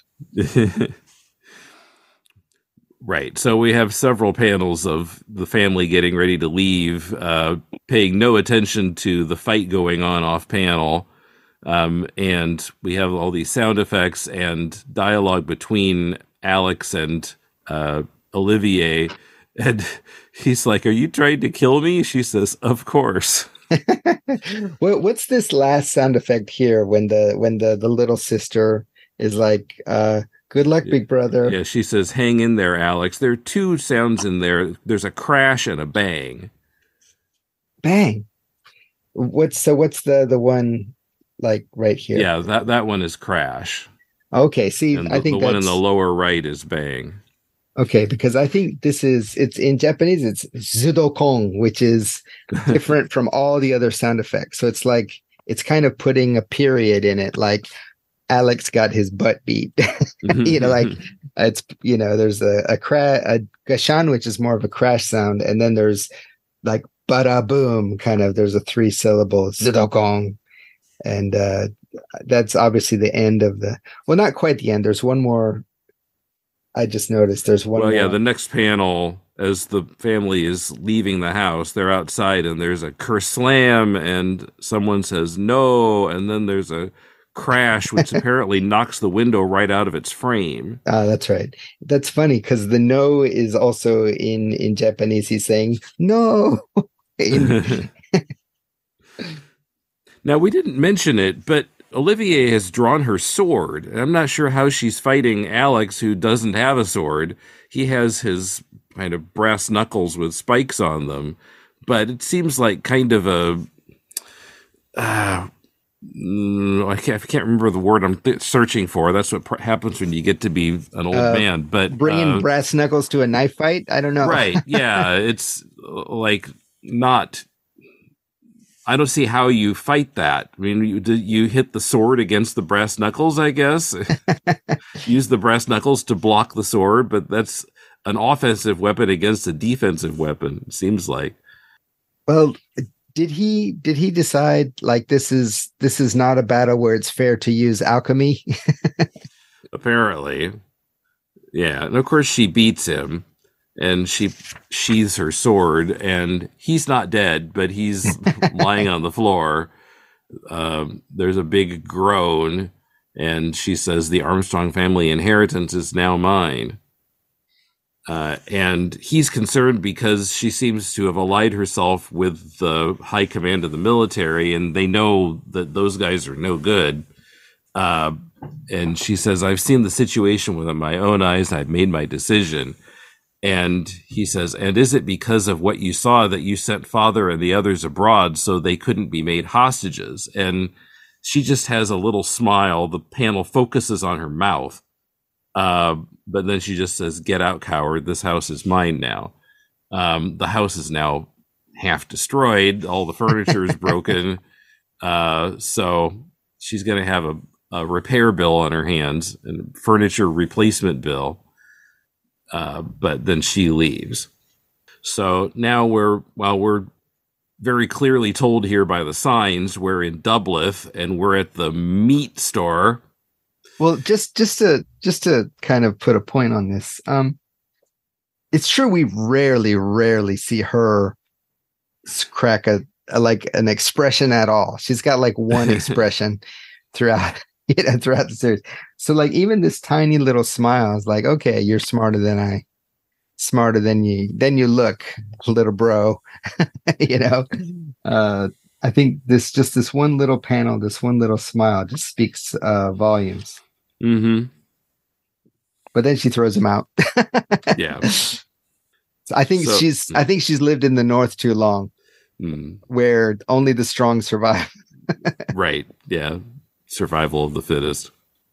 Right. So we have several panels of the family getting ready to leave, uh, paying no attention to the fight going on off panel. Um, and we have all these sound effects and dialogue between Alex and uh, Olivier. And he's like, "Are you trying to kill me?" She says, "Of course." Well, what's this last sound effect here when the when the, the little sister is like, uh, "Good luck, big brother." Yeah, she says, "Hang in there, Alex." There are two sounds in there. There's a crash and a bang. Bang. What's so? What's the the one like right here? Yeah, that that one is crash. Okay, see, and the, I think the that's... one in the lower right is bang. Okay, because I think this is it's in Japanese. It's zudokong, which is different from all the other sound effects. So it's like it's kind of putting a period in it, like Alex got his butt beat. You know, like it's you know, there's a a crash, a gashan, which is more of a crash sound, and then there's like bada boom, kind of. There's a three syllable zudokong, and uh, that's obviously the end of the. Well, not quite the end. There's one more. I just noticed there's one. Well, more. yeah, the next panel, as the family is leaving the house, they're outside and there's a kerslam and someone says no, and then there's a crash which apparently knocks the window right out of its frame. Ah, that's right. That's funny because the no is also in in Japanese. He's saying no. In- Now, we didn't mention it, but Olivier has drawn her sword. I'm not sure how she's fighting Alex, who doesn't have a sword. He has his kind of brass knuckles with spikes on them, but it seems like kind of a. Uh, I, can't, I can't remember the word I'm th- searching for. That's what pr- happens when you get to be an old uh, man. But bringing uh, brass knuckles to a knife fight? I don't know. Right? Yeah, it's like not. I don't see how you fight that. I mean, you, you hit the sword against the brass knuckles, I guess. Use the brass knuckles to block the sword, but that's an offensive weapon against a defensive weapon, it seems like. Well, did he did he decide like this is this is not a battle where it's fair to use alchemy? Apparently. Yeah, and of course she beats him. And she sheathes her sword, and he's not dead, but he's lying on the floor. Um, there's a big groan, and she says, "The Armstrong family inheritance is now mine." Uh, and he's concerned because she seems to have allied herself with the high command of the military, and they know that those guys are no good. Uh, and she says, "I've seen the situation with my own eyes. I've made my decision." And he says, "And is it because of what you saw that you sent father and the others abroad so they couldn't be made hostages?" And she just has a little smile. The panel focuses on her mouth. Uh, but then she just says, "Get out, coward. This house is mine now." Um, the house is now half destroyed. All the furniture is broken. Uh, so she's going to have a, a repair bill on her hands and furniture replacement bill. Uh, but then she leaves. So now we're, while we're very clearly told here by the signs, we're in Dublith and we're at the meat store. Well, just just to just to kind of put a point on this, um, it's true we rarely, rarely see her crack a, a like an expression at all. She's got like one expression throughout. You know, throughout the series. So like even this tiny little smile is like, okay, you're smarter than I, smarter than you, than you look, little bro. You know, uh, I think this just this one little panel, this one little smile just speaks uh, volumes. Mm-hmm. But then she throws him out. Yeah. So I think So- she's I think she's lived in the North too long, Mm, where only the strong survive. right. Yeah. Survival of the fittest.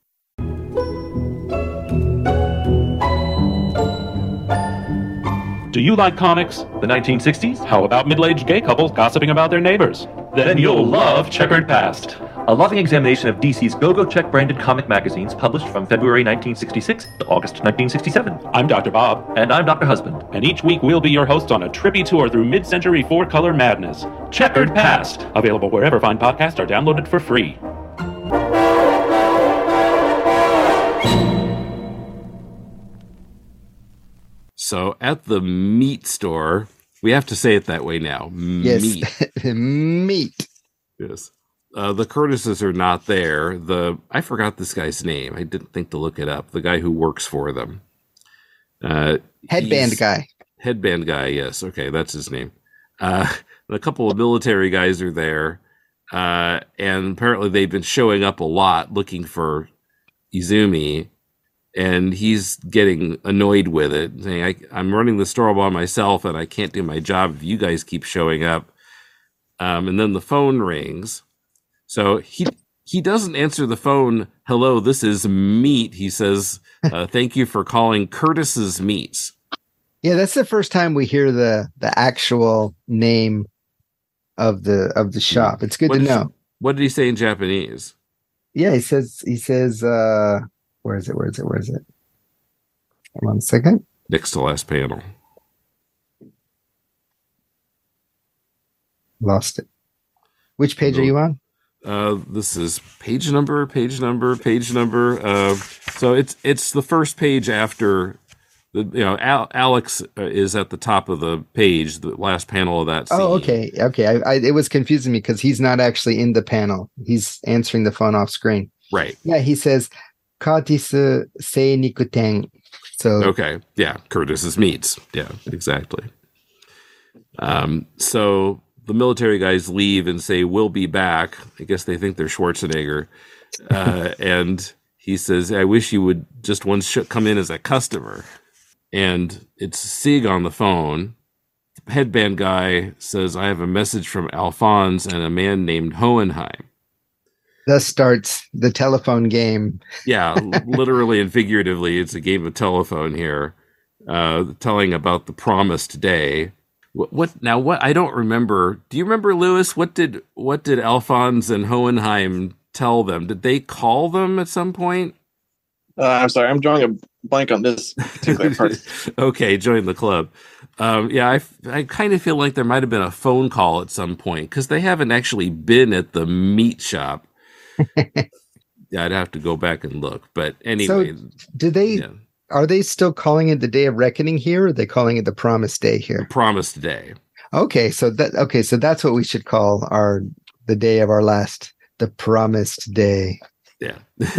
Do you like comics? The nineteen sixties? How about middle-aged gay couples gossiping about their neighbors? Then you'll love Checkered Past. A loving examination of D C's Go-Go Check branded comic magazines published from February nineteen sixty-six to August nineteen sixty-seven. I'm Doctor Bob, And I'm Doctor Husband. and each week we'll be your hosts on a trippy tour through mid-century four-color madness. Checkered Past! Available wherever fine podcasts are downloaded for free. So at the meat store, we have to say it that way now. Yes, Meat. meat. Yes. Uh, the Curtises are not there. The I forgot this guy's name. I didn't think to look it up. The guy who works for them. Uh, Headband he's- guy. Headband guy, yes. Okay, that's his name. Uh, a couple of military guys are there. Uh, and apparently they've been showing up a lot looking for Izumi. And he's getting annoyed with it, saying, I, I'm running the store all by myself and I can't do my job if you guys keep showing up. Um, and then the phone rings. So he he doesn't answer the phone. Hello, this is Meat. He says, uh, thank you for calling Curtis's Meats. Yeah, that's the first time we hear the the actual name of the of the shop. It's good what to did, know. What did he say in Japanese? Yeah, he says he says uh where is it? Where is it? Where is it? Hold on a second. Next to last panel. Lost it. Which page are you on? Uh, this is page number, page number, page number. Uh, so it's it's the first page after the you know Al- Alex uh, is at the top of the page, the last panel of that scene. Oh, okay, okay. I, I, it was confusing me because he's not actually in the panel. He's answering the phone off screen. Right. Yeah, he says Curtis Seinikuten. So okay, yeah, Curtis's Meats. Yeah, exactly. Um, so. The military guys leave and say, we'll be back. I guess they think they're Schwarzenegger. Uh, and he says, I wish you would just once sh- come in as a customer. And it's Sig on the phone. The headband guy says, I have a message from Alphonse and a man named Hohenheim. Thus starts the telephone game. Yeah, literally and figuratively, it's a game of telephone here, uh, telling about the promised day. What, what now? What I don't remember. Do you remember, Lewis? What did what did Alphonse and Hohenheim tell them? Did they call them at some point? Uh, I'm sorry, I'm drawing a blank on this particular part. Okay, join the club. Um, yeah, I, I kind of feel like there might have been a phone call at some point because they haven't actually been at the meat shop. Yeah, I'd have to go back and look. But anyway, so did they? Yeah. Are they still calling it the Day of Reckoning here, or are they calling it the Promised Day here? The Promised Day. Okay, so that okay, so that's what we should call our the day of our last, the Promised Day. Yeah.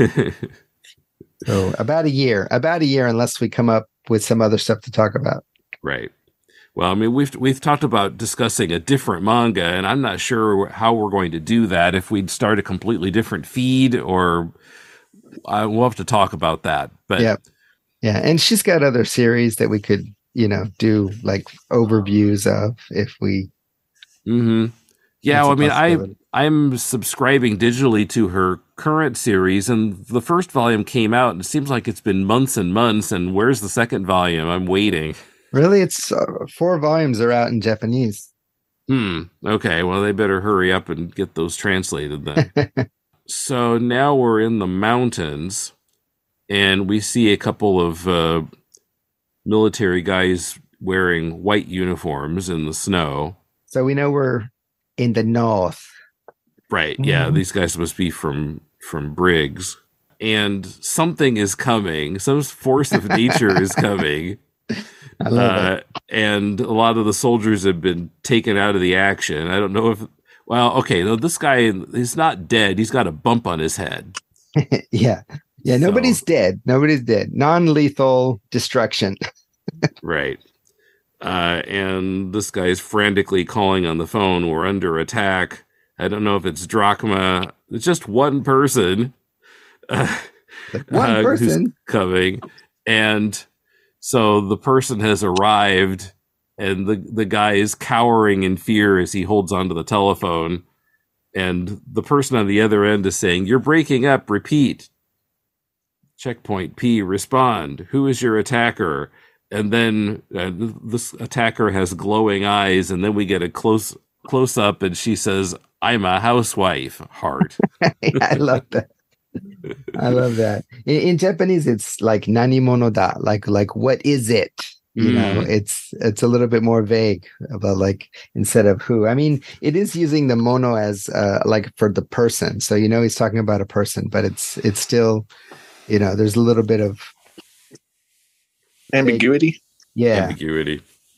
So about a year, about a year, unless we come up with some other stuff to talk about. Right. Well, I mean, we've we've talked about discussing a different manga, and I'm not sure how we're going to do that. If we'd start a completely different feed, or uh, we'll have to talk about that. But yeah. Yeah, and she's got other series that we could, you know, do like overviews of if we. Mm-hmm. Yeah, well, I mean, I I'm subscribing digitally to her current series, and the first volume came out, and it seems like it's been months and months. And where's the second volume? I'm waiting. Really, it's uh, four volumes are out in Japanese. Hmm. Okay. Well, they better hurry up and get those translated then. So now we're in the mountains. And we see a couple of uh, military guys wearing white uniforms in the snow. So we know we're in the north. Right. Yeah. Mm-hmm. These guys must be from, from Briggs. And something is coming. Some force of nature is coming. I love uh, it. And a lot of the soldiers have been taken out of the action. I don't know if... Well, okay. No, this guy, he's not dead. He's got a bump on his head. Yeah. Yeah, nobody's so, dead. Nobody's dead. Non-lethal destruction. Right. Uh, and this guy's frantically calling on the phone. We're under attack. I don't know if it's Drachma. It's just one person. Uh, one uh, person who's coming. And so the person has arrived, and the, the guy is cowering in fear as he holds onto the telephone. And the person on the other end is saying, "You're breaking up. Repeat. Checkpoint P, respond. Who is your attacker?" And then uh, this attacker has glowing eyes, and then we get a close close up, and she says, "I'm a housewife." Heart. I love that. I love that. In, in Japanese, it's like "nani mono da," like like what is it? You mm. know, it's it's a little bit more vague about like instead of who. I mean, it is using the mono as uh, like for the person, so you know he's talking about a person, but it's it's still. You know, there's a little bit of ambiguity. Yeah. Ambiguity.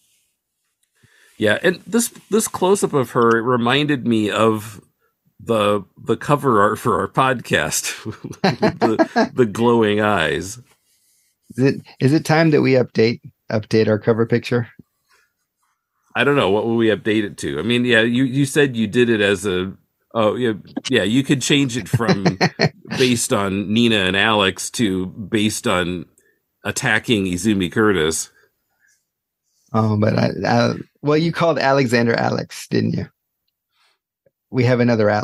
Yeah. And this, this close up of her reminded me of the, the cover art for our podcast, the, the glowing eyes. Is it, is it time that we update, update our cover picture? I don't know. What will we update it to? I mean, yeah, you, you said you did it as a, oh yeah, yeah. You could change it from based on Nina and Alex to based on attacking Izumi Curtis. Oh, but I, I, well, you called Alexander Alex, didn't you? We have another Alex.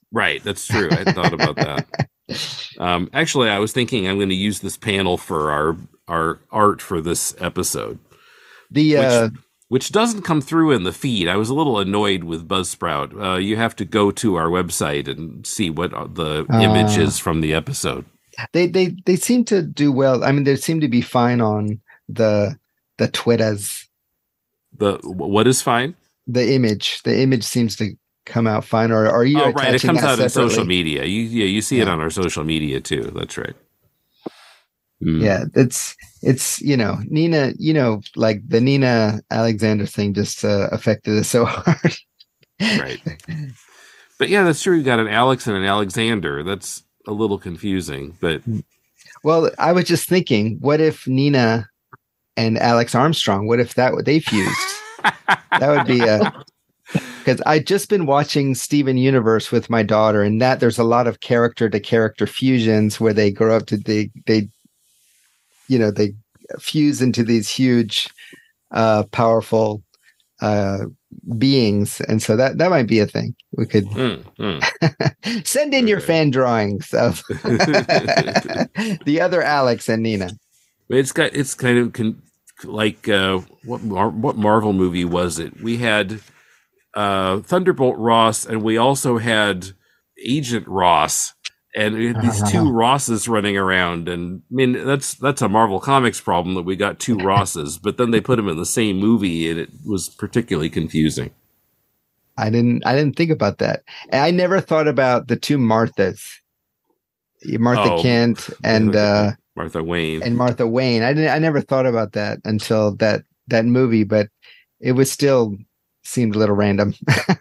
Right, that's true. I thought about that. Um, actually, I was thinking I'm going to use this panel for our our art for this episode, The uh, which which doesn't come through in the feed. I was a little annoyed with Buzzsprout. Uh, you have to go to our website and see what the Uh, image is from the episode. they they they seem to do well. I mean, they seem to be fine on the the Twitters. The what is fine? The image, the image seems to come out fine. Or are you? Oh, right. It attaching comes that out in separately? social media. You, yeah, you see it Yeah. on our social media too. That's right. Mm. Yeah, it's it's you know Nina, you know, like the Nina Alexander thing just uh, affected us so hard. Right. But yeah, that's true. You got an Alex and an Alexander. That's a little confusing, but Well, I was just thinking, what if Nina and Alex Armstrong? What if that they fused? That would be a because I'd just been watching Steven Universe with my daughter, and that there's a lot of character to character fusions where they grow up to they they you know they fuse into these huge, uh, powerful uh, beings, and so that that might be a thing. We could mm, mm. send in your Okay. fan drawings of the other Alex and Nina. It's got it's kind of con- like uh, what Mar- what Marvel movie was it? We had uh, Thunderbolt Ross, and we also had Agent Ross, and we had these two Rosses running around. And I mean, that's that's a Marvel Comics problem that we got two Rosses, but then they put them in the same movie, and it was particularly confusing. I didn't I didn't think about that. And I never thought about the two Marthas, Martha Oh. Kent and uh, Martha Wayne. and Martha Wayne. I didn't I never thought about that until that that movie, but it was still seemed a little random.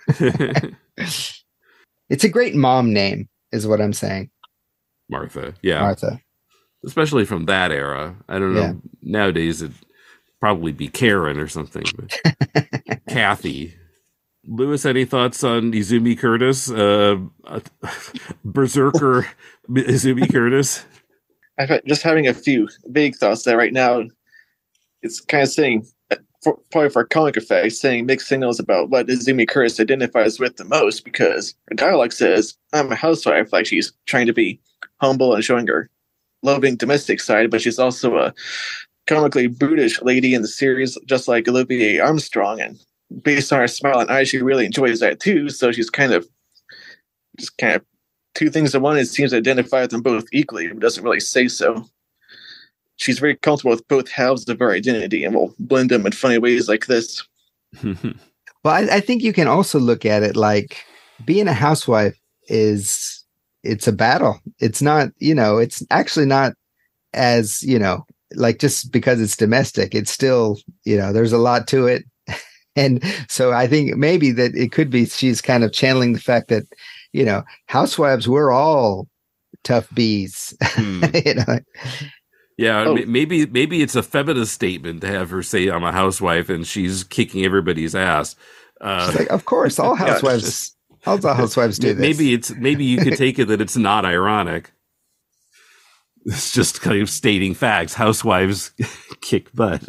It's a great mom name, is what I'm saying. Martha, yeah. Martha. Especially from that era. I don't know. Yeah. Nowadays, it'd probably be Karen or something. But Kathy. Lewis, any thoughts on Izumi Curtis? Uh, uh, Berserker Izumi Curtis? I've had- just having a few vague thoughts there right now. It's kind of saying, for, probably for comic effect, saying mixed signals about what Izumi Curtis identifies with the most, because her dialogue says, I'm a housewife, like she's trying to be humble and showing her loving domestic side, but she's also a comically brutish lady in the series, just like Olivia Armstrong, and based on her smile and eyes, she really enjoys that too, so she's kind of just kind of two things in one. It seems to identify with them both equally, but doesn't really say so. She's very comfortable with both halves of her identity and will blend them in funny ways like this. Well, I, I think you can also look at it like being a housewife is it's a battle. It's not, you know, it's actually not as, you know, like just because it's domestic, it's still, you know, there's a lot to it. And so I think maybe that it could be she's kind of channeling the fact that, you know, housewives, we're all tough bees. Hmm. You know? Yeah, Oh. m- maybe maybe it's a feminist statement to have her say I'm a housewife and she's kicking everybody's ass. Uh, She's like, of course, all Yeah, housewives, all the housewives do this. maybe it's maybe you could take it that it's not ironic. It's just kind of stating facts. Housewives kick butt.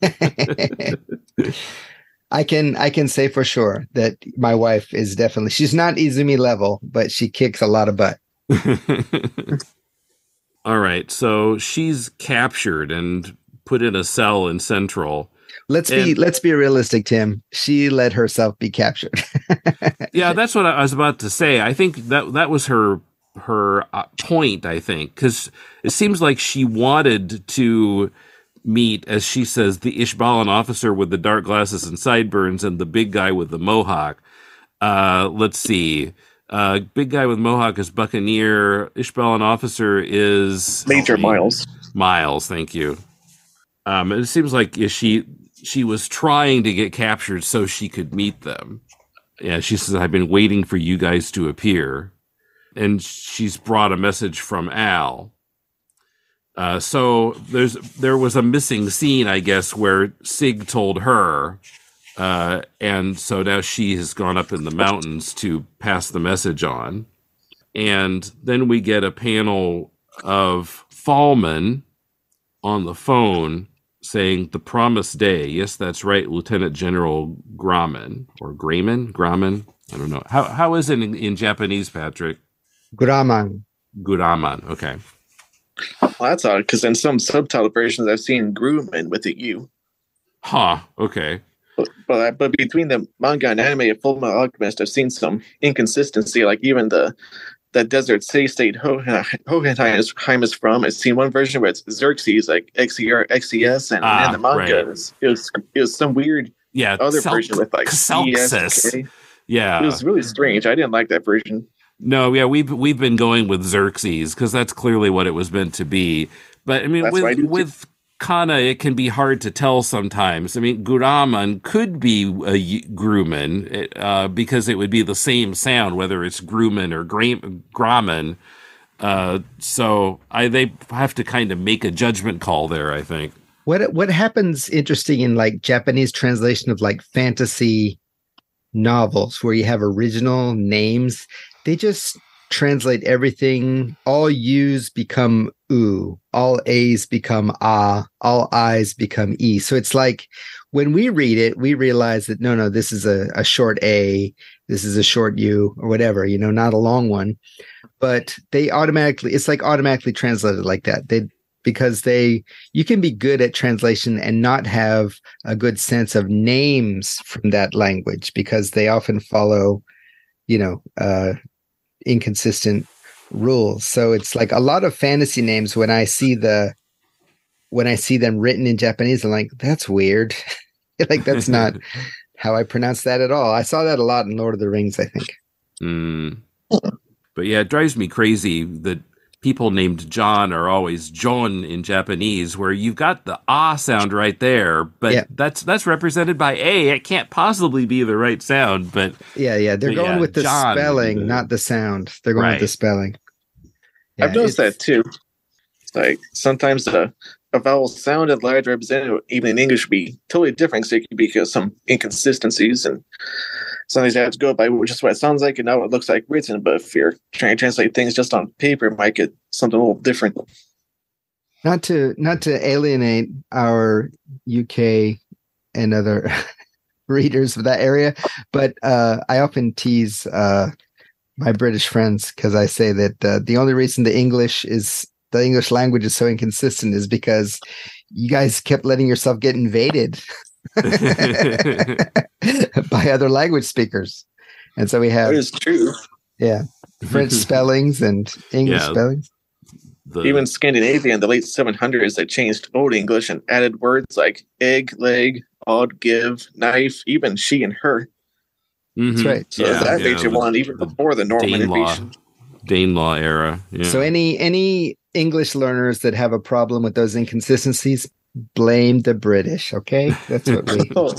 I can I can say for sure that my wife is definitely, she's not Izumi level, but she kicks a lot of butt. All right, so she's captured and put in a cell in Central. Let's be And- let's be realistic, Tim. She let herself be captured. Yeah, that's what I was about to say. I think that that was her her uh, point. I think because it seems like she wanted to meet, as she says, the Ishbalan officer with the dark glasses and sideburns, and the big guy with the mohawk. Uh, let's see. Uh, big guy with mohawk is Buccaneer. Ishbalan officer is Major help me. Miles. Miles, thank you. Um, it seems like yeah, she she was trying to get captured so she could meet them. Yeah, she says, I've been waiting for you guys to appear. And she's brought a message from Al. Uh, so there's there was a missing scene, I guess, where Sig told her. Uh, and so now she has gone up in the mountains to pass the message on. And then we get a panel of Fallman on the phone saying the promised day. Yes, that's right, Lieutenant General Grauman or Grayman, Grauman. I don't know. How How is it in, in Japanese, Patrick? Guraman. Guraman. Okay. Well, that's odd because in some subtitle versions I've seen Grumman with a U. Huh. Okay. But, but but between the manga and anime of Full Metal Alchemist, I've seen some inconsistency. Like even the the desert city state Hohenheim is, is from. I've seen one version where it's Xerxes, like X E R X E S, and Ah, in the manga right. it, was, it was it was some weird Yeah. other Cel- version with like C S Celxus. K. Yeah. It was really strange. I didn't like that version. No, yeah, we've we've been going with Xerxes because that's clearly what it was meant to be. But I mean, That's what I with do, too. with kana, it can be hard to tell sometimes. I mean, Guraman could be a y- Grumman it, uh, because it would be the same sound, whether it's Grumman or Gra- Grumman. Uh, so I they have to kind of make a judgment call there, I think. What what happens interesting in like Japanese translation of like fantasy novels where you have original names, they just translate everything. All U's become U, all A's become ah, all I's become E. So it's like when we read it, we realize that no, no, this is a, a short A, this is a short U, or whatever, you know, not a long one. But they automatically, it's like automatically translated like that. They because they you can be good at translation and not have a good sense of names from that language because they often follow, you know, uh, inconsistent rules. So it's like a lot of fantasy names when I see the when I see them written in Japanese, I'm like, that's weird. Like that's not how I pronounce that at all. I saw that a lot in Lord of the Rings, I think. Mm. But yeah, it drives me crazy that people named John are always John in Japanese, where you've got the ah sound right there, but Yeah. that's that's represented by a. It can't possibly be the right sound, but Yeah, yeah. They're But going yeah, with the John would be spelling, the- not the sound. They're going with the Right. spelling. Yeah, I've noticed it's- that too. It's like sometimes the a vowel sound and large represented even in English would be totally different. So it could be because some inconsistencies and sometimes you have to go by just what it sounds like and not what it looks like written. But if you're trying to translate things just on paper, it might get something a little different. Not to not to alienate our U K and other readers of that area, but uh, I often tease uh, my British friends because I say that uh, the only reason the English is the English language is so inconsistent is because you guys kept letting yourself get invaded by other language speakers, and so we have That is true. yeah French spellings and English Yeah. spellings. the, Even Scandinavia in the late seven hundreds, they changed Old English and added words like egg, leg, odd, give, knife, even she and her. Mhm. That's right. So Yeah, that yeah, made you the- one even the before the Norman Danelaw, invasion. Danelaw era. Yeah. So any any English learners that have a problem with those inconsistencies, blame the British. Okay, that's what we. Oh,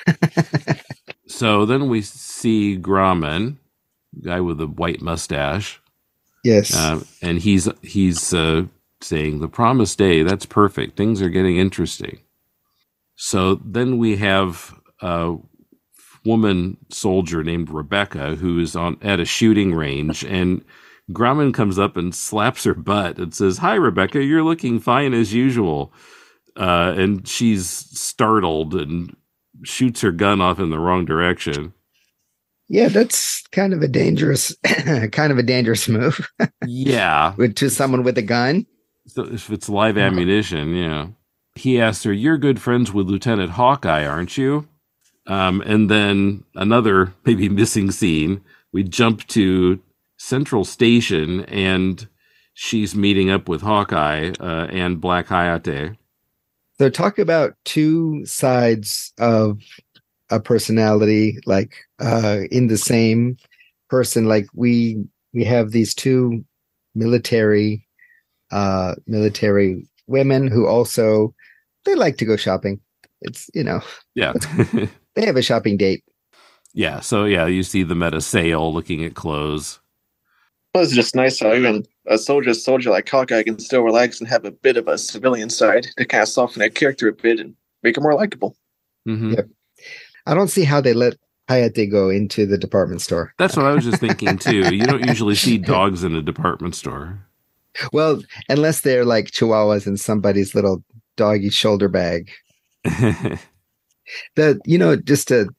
So then we see Grumman, guy with the white mustache, Yes. uh, and he's he's uh, saying the promised day. That's perfect. Things are getting interesting. So then we have a woman soldier named Rebecca who is on at a shooting range, and Grumman comes up and slaps her butt and says, "Hi, Rebecca, you're looking fine as usual." Uh, and she's startled and shoots her gun off in the wrong direction. Yeah, that's kind of a dangerous, kind of a dangerous move Yeah. with to someone with a gun. So if it's live ammunition, yeah. He asks her, "You're good friends with Lieutenant Hawkeye, aren't you?" Um, and then another maybe missing scene. We jump to Central Station, and she's meeting up with Hawkeye uh, and Black Hayate. So talk about two sides of a personality, like uh, in the same person. Like we we have these two military uh, military women who also they like to go shopping. It's you know Yeah. they have a shopping date. Yeah. So, yeah, you see them at a sale looking at clothes. well, it's just nice how even a soldier, soldier like Hawkeye can still relax and have a bit of a civilian side to kind of soften that character a bit and make him more likable. Mm-hmm. Yep. I don't see how they let Hayate go into the department store. That's what I was just thinking, too. You don't usually see dogs in a department store. Well, unless they're like chihuahuas in somebody's little doggy shoulder bag. The you know just a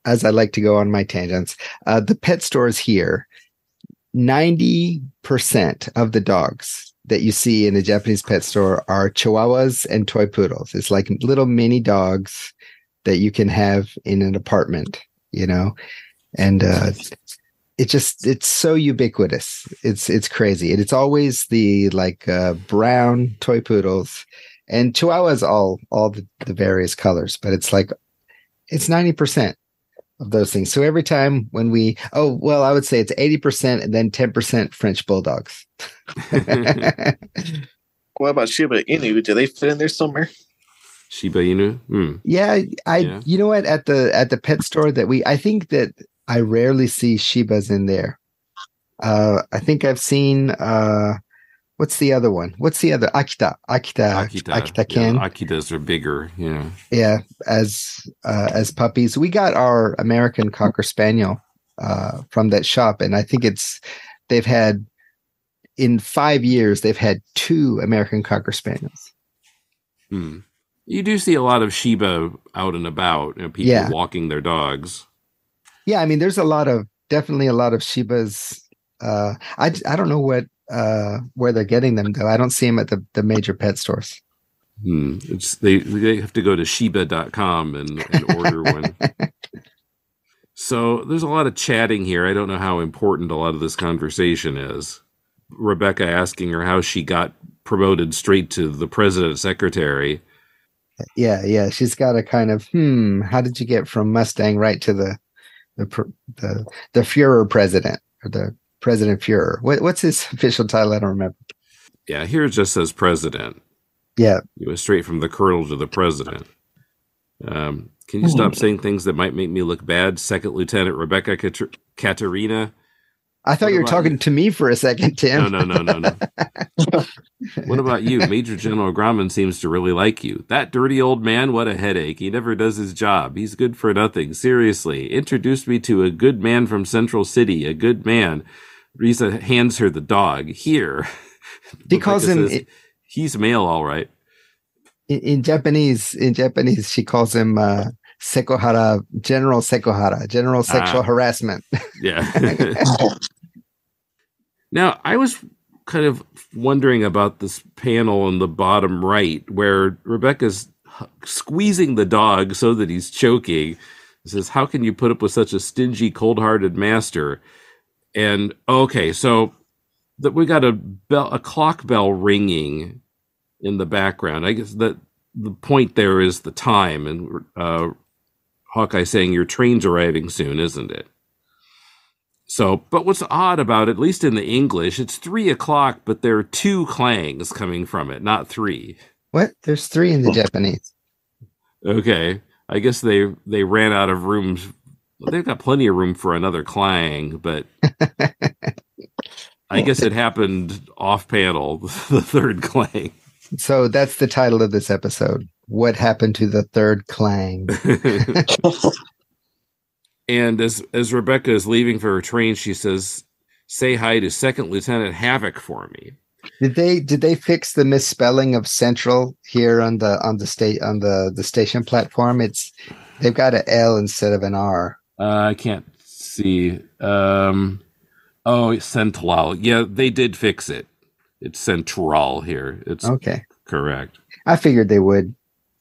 as I like to go on my tangents, uh, the pet stores here, ninety percent of the dogs that you see in the Japanese pet store are Chihuahuas and toy poodles. It's like little mini dogs that you can have in an apartment, you know, and uh, it just, it's so ubiquitous. It's, it's crazy. And it's always the like uh, brown toy poodles and Chihuahuas, all, all the, the various colors, but it's like, it's ninety percent of those things. So every time when we, oh, well, I would say it's eighty percent and then ten percent French bulldogs. What about Shiba Inu? Do they fit in there somewhere? Shiba Inu? Hmm. Yeah, I, Yeah. you know what, at the, at the pet store that we, I think that I rarely see Shibas in there. Uh, I think I've seen, uh, what's the other one? What's the other? Akita, Akita, Akita. Akita Ken. Yeah, Akitas are bigger. Yeah. Yeah, as uh, as puppies, we got our American Cocker Spaniel uh, from that shop, and I think it's they've had in five years they've had two American Cocker Spaniels. Hmm. You do see a lot of Shiba out and about. You know, people Yeah. walking their dogs. Yeah, I mean, there's a lot of definitely a lot of Shibas. Uh, I j- I don't know what uh, where they're getting them though. I don't see them at the, the major pet stores. Hmm. It's they they have to go to shiba dot com and, and order one. So there's a lot of chatting here. I don't know how important a lot of this conversation is. Rebecca asking her how she got promoted straight to the president's secretary. Yeah, yeah, she's got a kind of hmm. How did you get from Mustang right to the the pr- the the Führer president or the President Führer? What, what's his official title? I don't remember. Yeah, here it just says president. Yeah, It was straight from the colonel to the president. Um, can you stop saying things that might make me look bad? Second Lieutenant Rebecca Kat- Katerina. I thought What you were about talking you? to me for a second, Tim. No, no, no, no, no. What about you? Major General Grauman seems to really like you. That dirty old man, what a headache. He never does his job. He's good for nothing. Seriously. Introduced me to a good man from Central City. A good man. Risa hands her the dog. Here. He calls him says, he's male, all right. in, in Japanese. In Japanese, she calls him uh, Sekohara, General Sekohara, General Sexual Ah. Harassment. Yeah. Now, I was kind of wondering about this panel on the bottom right where Rebecca's h- squeezing the dog so that he's choking. It says, how can you put up with such a stingy, cold-hearted master? And, okay, so that we got a bell, a clock bell ringing in the background. I guess that the point there is the time, and uh, Hawkeye saying your train's arriving soon, isn't it? So, but what's odd about it, at least in the English, it's three o'clock, but there are two clangs coming from it, not three. What? There's three in the Japanese. Okay, I guess they they ran out of rooms. Well, they've got plenty of room for another clang, but I guess it happened off panel, the third clang. So that's the title of this episode. What happened to the third clang? And as as Rebecca is leaving for her train, she says, "Say hi to Second Lieutenant Havoc for me." Did they did they fix the misspelling of Central here on the on the state on the the station platform? It's they've got an L instead of an R. Uh, I can't see. Um, oh, Central. Yeah, they did fix it. It's Central here. It's Okay, correct. I figured they would.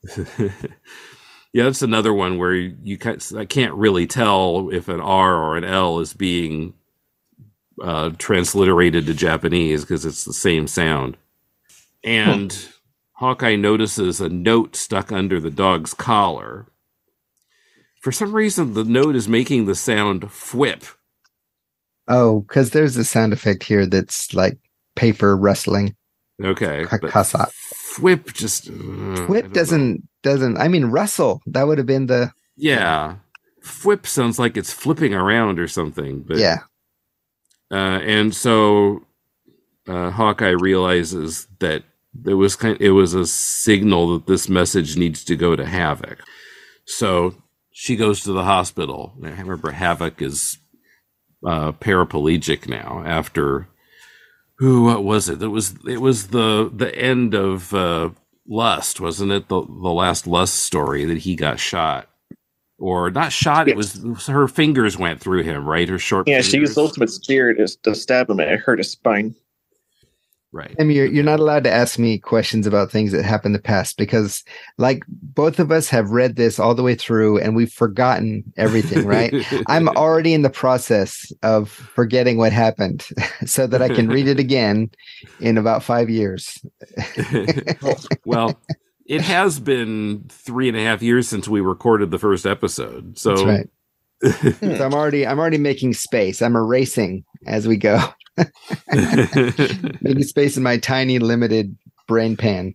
Yeah, that's another one where you can't, I can't really tell if an R or an L is being uh, transliterated to Japanese because it's the same sound. And Hawkeye notices a note stuck under the dog's collar. For some reason, the note is making the sound fwhip. Oh, because there's a sound effect here that's like paper rustling. Okay. Ka- but kasa. Fwhip just... uh, I don't Whip know. doesn't doesn't. I mean, rustle. That would have been the Yeah. Fwhip sounds like it's flipping around or something. But, yeah. Uh, and so uh, Hawkeye realizes that there was kind it was a signal that this message needs to go to Havoc. So she goes to the hospital. I remember Havoc is uh, paraplegic now after... Ooh, what was it? It was it was the the end of uh, Lust, wasn't it? The the last Lust story that he got shot, or not shot. It Yes. was her fingers went through him, right? Her short. Yeah, fingers. she used the ultimate spear to, to stab him, and it hurt his spine. Right. Tim, you're, you're not allowed to ask me questions about things that happened in the past because, like, both of us have read this all the way through and we've forgotten everything, right? I'm already in the process of forgetting what happened so that I can read it again in about five years. Well, it has been three and a half years since we recorded the first episode. So That's right. So I'm already I'm already making space. I'm erasing as we go. Making space in my tiny limited brain pan.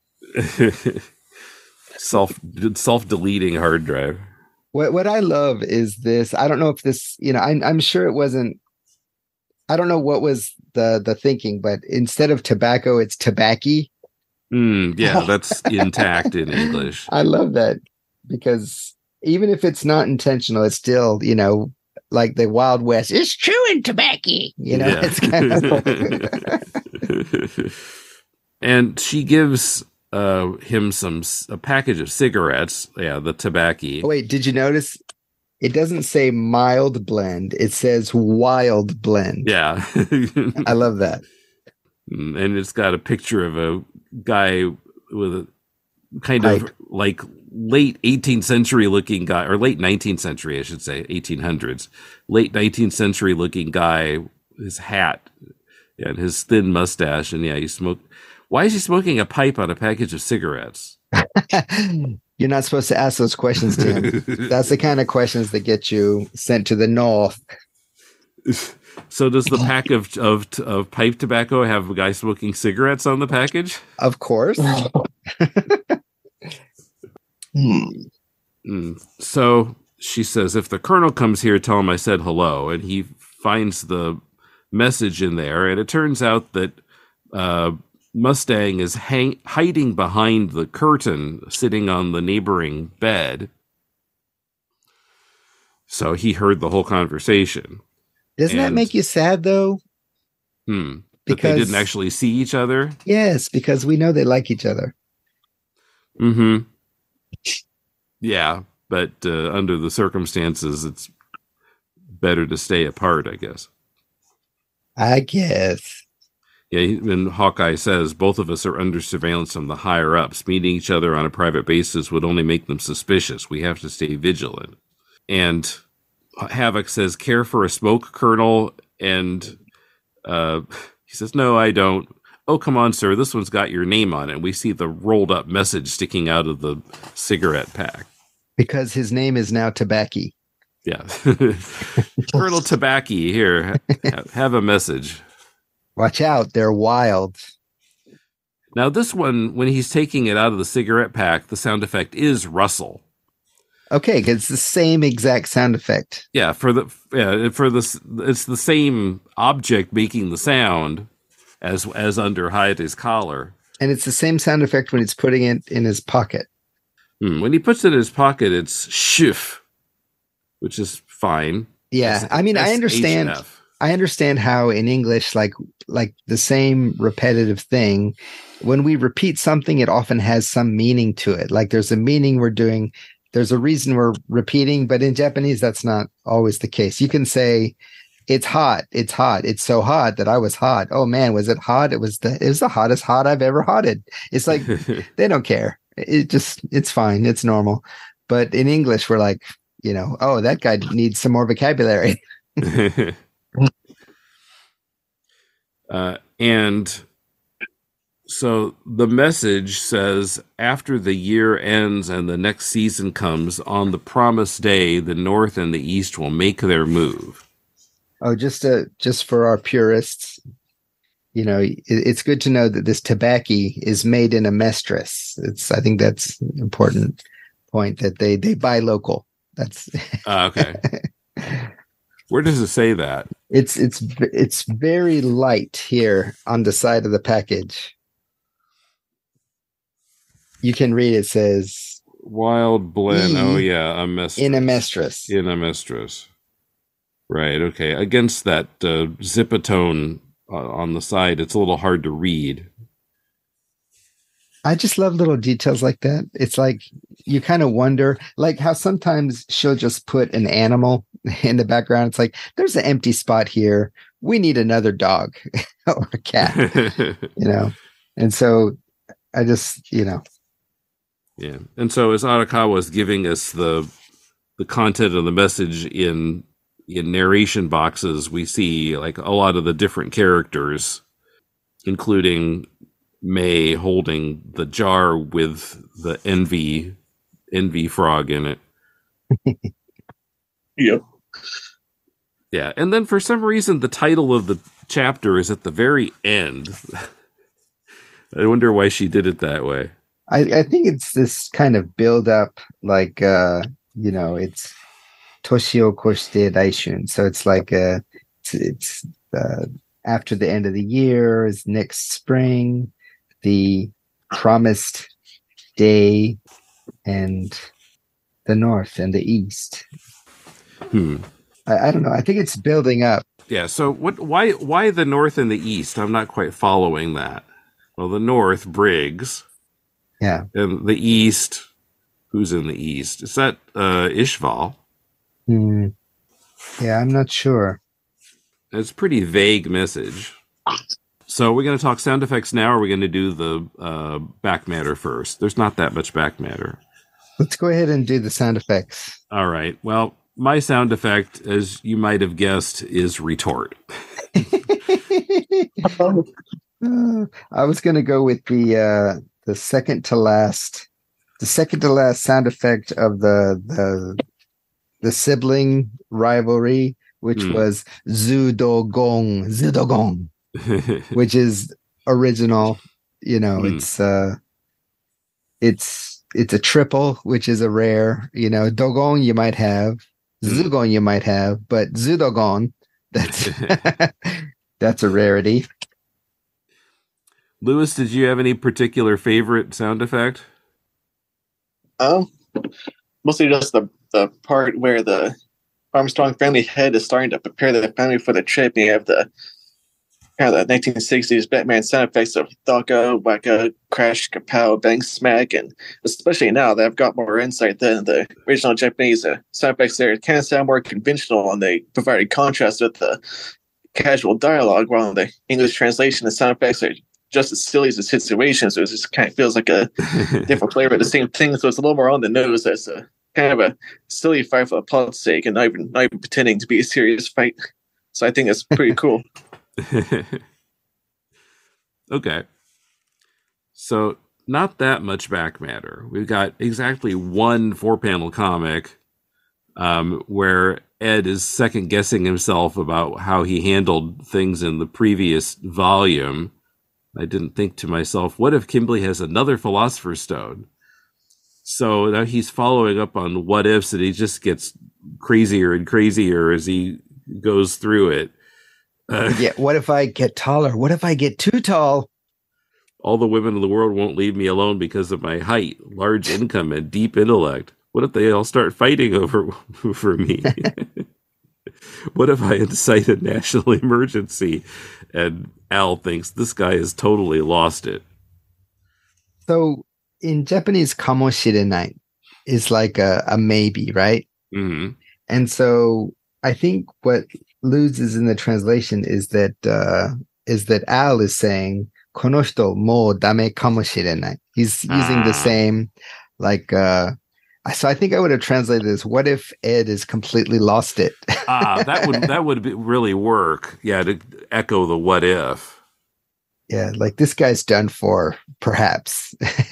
self self deleting hard drive. What what I love is this. I don't know if this, you know, I'm I'm sure it wasn't. I don't know what was the the thinking, but instead of tobacco, it's tabacky. Mm, yeah, that's intact in English. I love that because even if it's not intentional, it's still, you know, like the Wild West. It's chewing tobacco. You know, Yeah. it's kind of. And she gives uh, him some a package of cigarettes. Yeah, the tobacco. Oh, wait, did you notice? It doesn't say mild blend. It says wild blend. Yeah. I love that. And it's got a picture of a guy with a kind of Pipe. like late eighteenth century looking guy, or late nineteenth century, I should say, eighteen hundreds, late nineteenth century looking guy, his hat and his thin mustache. And yeah, he smoked. Why is he smoking a pipe on a package of cigarettes? You're not supposed to ask those questions, Tim. That's the kind of questions that get you sent to the north. So does the pack of, of of pipe tobacco have a guy smoking cigarettes on the package? Of course. Hmm. Mm. So she says, if the colonel comes here, tell him I said hello. And he finds the message in there. And it turns out that uh, Mustang is hang- hiding behind the curtain, sitting on the neighboring bed. So he heard the whole conversation. Doesn't that And- make you sad, though? Hmm. That Because they didn't actually see each other. yes, because we know they like each other. Mm-hmm. Yeah, but uh, under the circumstances, it's better to stay apart, I guess. I guess. Yeah, he- and Hawkeye says both of us are under surveillance from the higher ups. Meeting each other on a private basis would only make them suspicious. We have to stay vigilant. And Havoc says, care for a smoke, Colonel? And uh, he says, no, I don't. Oh, come on, sir. This one's got your name on it. And we see the rolled up message sticking out of the cigarette pack. Because his name is now Tabaki. Yeah. Colonel Tabaki, here, ha- have a message. Watch out, they're wild. Now, this one, when he's taking it out of the cigarette pack, the sound effect is rustle. Okay, 'cause it's the same exact sound effect. Yeah, for the yeah, for this, it's the same object making the sound as as under Hayate's collar. And it's the same sound effect when he's putting it in his pocket. Hmm, when he puts it in his pocket, it's shift, which is fine. Yeah, S- I mean, I understand. S H F. I understand how in English, like like the same repetitive thing, when we repeat something, it often has some meaning to it. Like there's a meaning we're doing, there's a reason we're repeating, but in Japanese, that's not always the case. You can say, "It's hot. It's hot. It's so hot that I was hot. Oh man, was it hot? It was the it was the hottest hot I've ever hotted." It's like they don't care. It just it's fine. It's normal. But in English, we're like, you know, oh, that guy needs some more vocabulary. Uh, and so the message says, after the year ends and the next season comes, on the promised day, the North and the East will make their move. Oh, just to, just for our purists, you know, it, it's good to know that this tobacco is made in a mistress. It's, I think that's an important point that they, they buy local. That's Uh, okay. Where does it say that? it's, it's, it's very light here on the side of the package. You can read, it says Wild blend. E Oh, yeah. A mistress. in a mistress. In a mistress. Right. Okay. Against that uh, zipatone uh, on the side, it's a little hard to read. I just love little details like that. It's like you kind of wonder, like how sometimes she'll just put an animal in the background. It's like, there's an empty spot here. We need another dog or a cat, you know? And so I just, you know. Yeah. And so as Arakawa is giving us the the content of the message in in narration boxes, we see like a lot of the different characters, including May holding the jar with the envy envy frog in it. Yep. Yeah, and then for some reason the title of the chapter is at the very end. I wonder why she did it that way. I, I think it's this kind of build up, like uh, you know, it's Toshio Koshite Daishun. So it's like uh it's, it's uh, after the end of the year is next spring, the promised day, and the north and the east. Hmm. I, I don't know. I think it's building up. Yeah. So what? Why? Why the north and the east? I'm not quite following that. Well, the north, Briggs. Yeah. And the east, who's in the east? Is that uh, Ishval? Hmm. Yeah, I'm not sure. It's a pretty vague message. So we're going to talk sound effects now, or are we going to do the uh, back matter first? There's not that much back matter. Let's go ahead and do the sound effects. All right. Well, my sound effect, as you might have guessed, is retort. uh, I was going to go with the uh, the second to last, the second to last sound effect of the the the sibling rivalry, which mm. was Zudogong, Zudogong, which is original. You know, mm. it's uh, it's it's a triple, which is a rare. You know, Dogon you might have, Zugon you might have, but Zudogon, that's that's a rarity. Lewis, did you have any particular favorite sound effect? Um, mostly just the the part where the Armstrong family head is starting to prepare the family for the trip. And you have the kind of the nineteen sixties Batman sound effects of Thaka, Waka, Crash, Kapow, Bang, Smack, and especially now that I've got more insight than the original Japanese uh, sound effects there, it kind of sound more conventional, and they provided contrast with the casual dialogue, while in the English translation, the sound effects are just as silly as the situation, so it just kind of feels like a different flavor of the same thing. So it's a little more on the nose as a kind of a silly fight for the plot's sake, and not even not even pretending to be a serious fight. So I think it's pretty cool. Okay, so not that much back matter. We've got exactly one four-panel comic um, where Ed is second guessing himself about how he handled things in the previous volume. I didn't think to myself, what if Kimberly has another Philosopher's Stone? So now he's following up on what ifs, and he just gets crazier and crazier as he goes through it. Uh, yeah, what if I get taller? What if I get too tall? All the women in the world won't leave me alone because of my height, large income, and deep intellect. What if they all start fighting over for me? What if I incite a national emergency? And Al thinks this guy has totally lost it. So in Japanese, kamoshirenai is like a, a maybe, right? Mm-hmm. And so I think what loses in the translation is that uh, is that Al is saying kono hito mo dame kamoshirenai. He's using ah. the same like. Uh, So I think I would have translated this. What if Ed is completely lost it? ah, that would that would be, really work. Yeah, to echo the what if. Yeah, like this guy's done for. Perhaps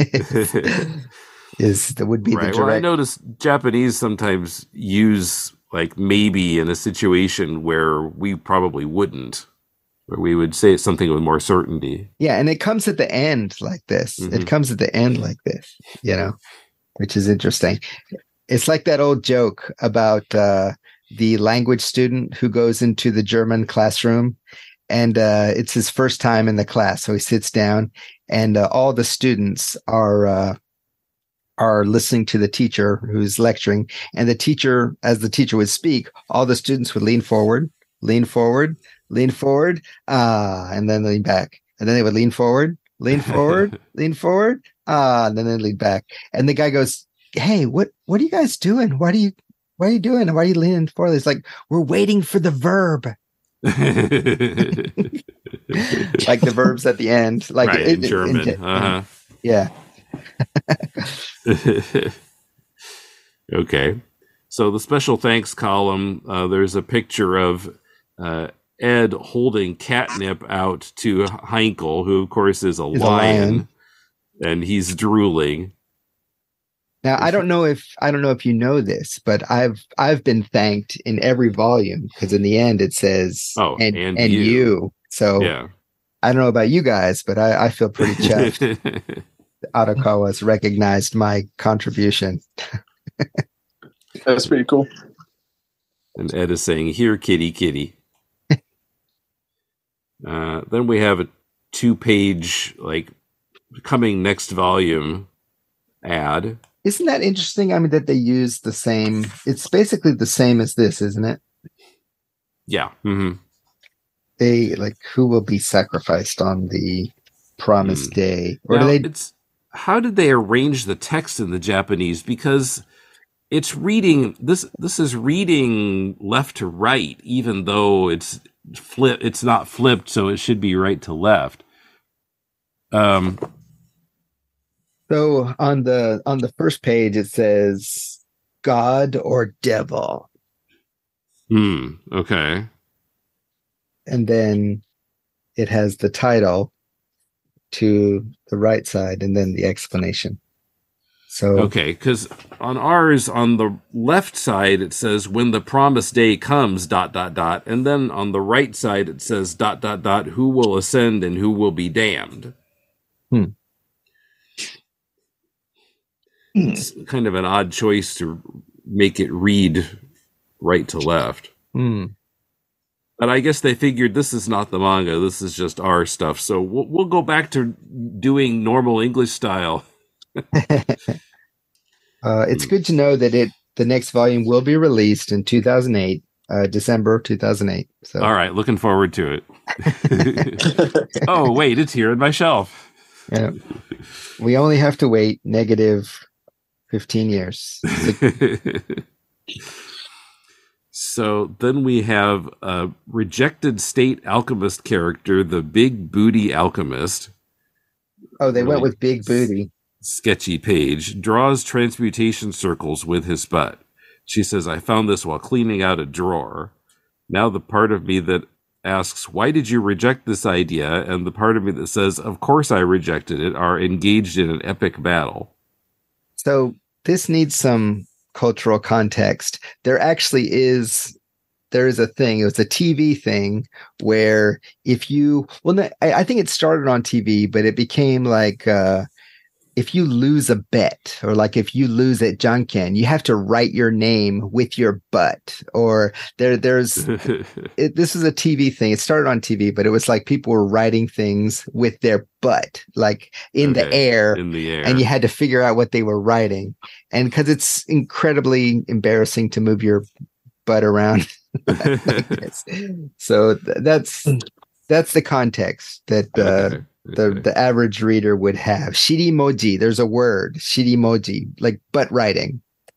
is that would be right. the direct. Well, I notice Japanese sometimes use like maybe in a situation where we probably wouldn't, where we would say something with more certainty. Yeah, and it comes at the end like this. Mm-hmm. It comes at the end like this. You know. Which is interesting. It's like that old joke about uh, the language student who goes into the German classroom, and uh, it's his first time in the class. So he sits down, and uh, all the students are uh, are listening to the teacher who's lecturing. And the teacher, as the teacher would speak, all the students would lean forward, lean forward, lean forward, ah, and then lean back, and then they would lean forward, lean forward, lean forward, Ah, and then they lean back. And the guy goes, hey, what, what are you guys doing? Why do you, what are you doing? Why are you leaning forward? It's like, we're waiting for the verb. Like the verbs at the end. Like right, it, in German. in, in, uh-huh. Yeah. Okay. So the special thanks column, uh, there's a picture of uh, Ed holding catnip out to Heinkel, who of course is a, He's lion, a lion, and he's drooling. Now I don't know if I don't know if you know this, but I've I've been thanked in every volume because in the end it says oh, and and, and you. you. So yeah. I don't know about you guys, but I, I feel pretty chuffed. Arakawa's recognized my contribution. That's pretty cool. And Ed is saying, "Here, kitty, kitty." uh, then we have a two-page, like, coming next volume ad. Isn't that interesting? I mean, that they use the same. It's basically the same as this, isn't it? Yeah. Mm-hmm. They like who will be sacrificed on the promised Mm. day, or Now, do they? It's how did they arrange the text in the Japanese? Because it's reading this. This is reading left to right, even though it's flip. It's not flipped, so it should be right to left. Um. So on the on the first page it says God or devil, Hmm. Okay. and then it has the title to the right side, and then the explanation. So Okay, because on ours, on the left side, it says, when the promised day comes, dot, dot, dot. And then on the right side, it says, dot, dot, dot, who will ascend and who will be damned. Hmm. It's kind of an odd choice to make it read right to left. hmm. But I guess they figured this is not the manga. This is just our stuff. So we'll, we'll go back to doing normal English style. uh, it's good to know that it the next volume will be released in two thousand eight, uh, December two thousand eight. So All right, looking forward to it. Oh, wait, it's here on my shelf. yeah. We only have to wait negative fifteen years. So then we have a rejected state alchemist character, the Big Booty Alchemist. Oh, they Really went with big booty. Sketchy page. Draws transmutation circles with his butt. She says, I found this while cleaning out a drawer. Now the part of me that asks, why did you reject this idea? And the part of me that says, of course I rejected it, are engaged in an epic battle. So this needs some cultural context. There actually is there is a thing. It was a T V thing where if you well, no, I, I think it started on T V, but it became like uh, if you lose a bet, or like if you lose at Junkin, you have to write your name with your butt. Or there, there's it, this is a T V thing. It started on T V, but it was like people were writing things with their butt, like in Okay, the air, in the air. and you had to figure out what they were writing. And because it's incredibly embarrassing to move your butt around. Like this. So th- that's that's the context that uh, Okay, the okay. the average reader would have. Shirimoji, there's a word, shirimoji, like butt writing.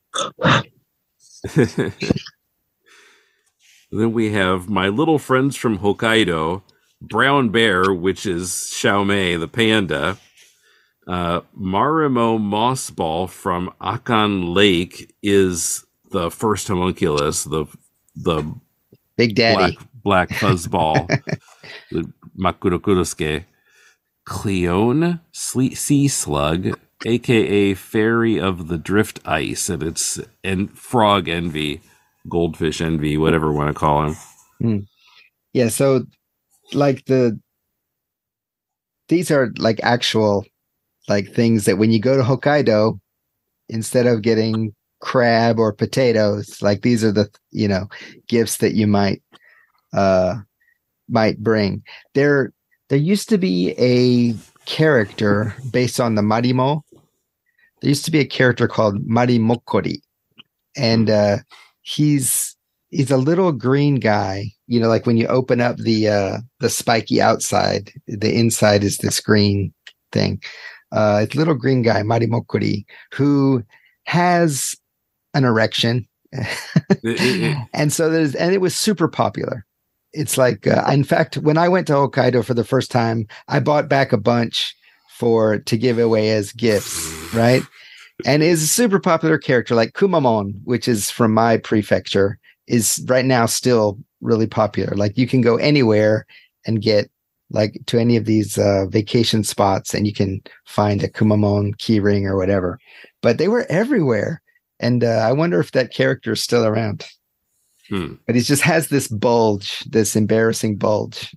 Then we have My Little Friends from Hokkaido, Brown Bear, which is Xiaomei, the panda, uh, Marimo Mossball from Akan Lake is the first homunculus, the the Big Daddy. black, black fuzzball, the Makurokurosuke. Cleone Sle- Sea Slug, aka Fairy of the Drift Ice, and it's and Frog Envy, Goldfish Envy, whatever you want to call him. Hmm. Yeah, so like the these are like actual like things that when you go to Hokkaido, instead of getting crab or potatoes, like these are the you know gifts that you might uh might bring. There there used to be a character based on the Marimo. There used to be a character called Marimokori, and uh he's he's a little green guy. You know, like when you open up the uh the spiky outside, the inside is this green thing. uh, it's little green guy, Mari Mokuri, who has an erection. and so there's, and it was super popular. It's like, uh, in fact, when I went to Hokkaido for the first time, I bought back a bunch for, to give away as gifts, right? And is a super popular character like Kumamon, which is from my prefecture, is right now still really popular. Like you can go anywhere and get like to any of these uh, vacation spots and you can find a Kumamon keyring or whatever, but they were everywhere. And uh, I wonder if that character is still around. Hmm. But he just has this bulge, this embarrassing bulge.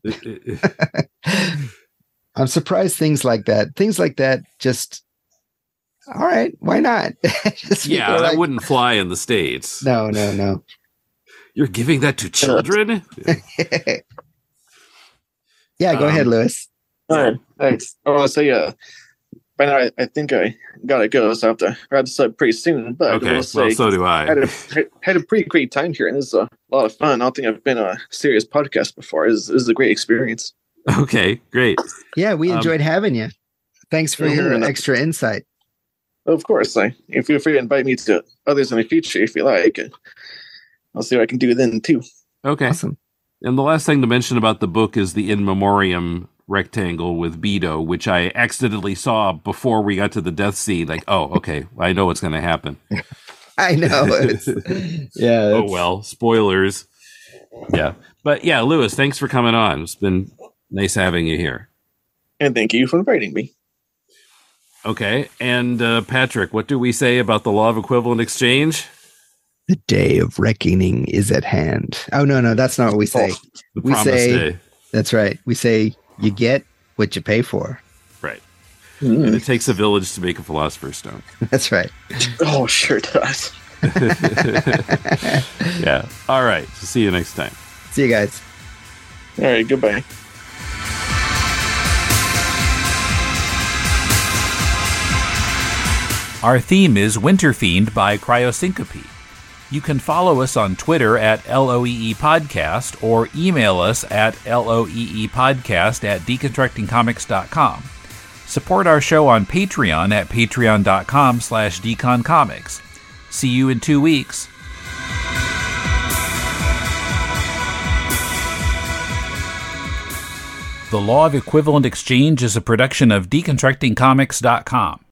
I'm surprised things like that, things like that just, all right, why not? Yeah, that like, wouldn't fly in the States. No, no, no. You're giving that to children? Yeah, go um, ahead, Lewis. All right, thanks. I want to say, uh, by now I, I think I gotta go, so I have to wrap this up pretty soon. But okay, I well, say, so do I. I had a, had a pretty great time here, and this is a lot of fun. I don't think I've been on a serious podcast before. This, this is a great experience. Okay, great. Yeah, we enjoyed um, having you. Thanks for your mm-hmm. extra insight. Of course, I you feel free to invite me to others in the future if you like. I'll see what I can do then too. Okay. Awesome. And the last thing to mention about the book is the in memoriam rectangle with Beto, which I accidentally saw before we got to the death scene. Like, oh, okay, I know what's going to happen. I know. It's, yeah. Oh, well, spoilers. Yeah. But yeah, Lewis, thanks for coming on. It's been nice having you here. And thank you for inviting me. Okay. And uh, Patrick, what do we say about the law of equivalent exchange? The day of reckoning is at hand. Oh, no, no, that's not what we say. Oh, the we promise say, day. That's right. We say you get what you pay for. Right. Mm. And it takes a village to make a philosopher's stone. That's right. Oh, sure does. Yeah. All right. So see you next time. See you guys. All right. Goodbye. Our theme is Winter Fiend by Cryosyncope. You can follow us on Twitter at L O E E Podcast or email us at L O E E Podcast at deconstructing comics dot com. Support our show on Patreon at patreon.com slash deconcomics. See you in two weeks. The Law of Equivalent Exchange is a production of deconstructing comics dot com.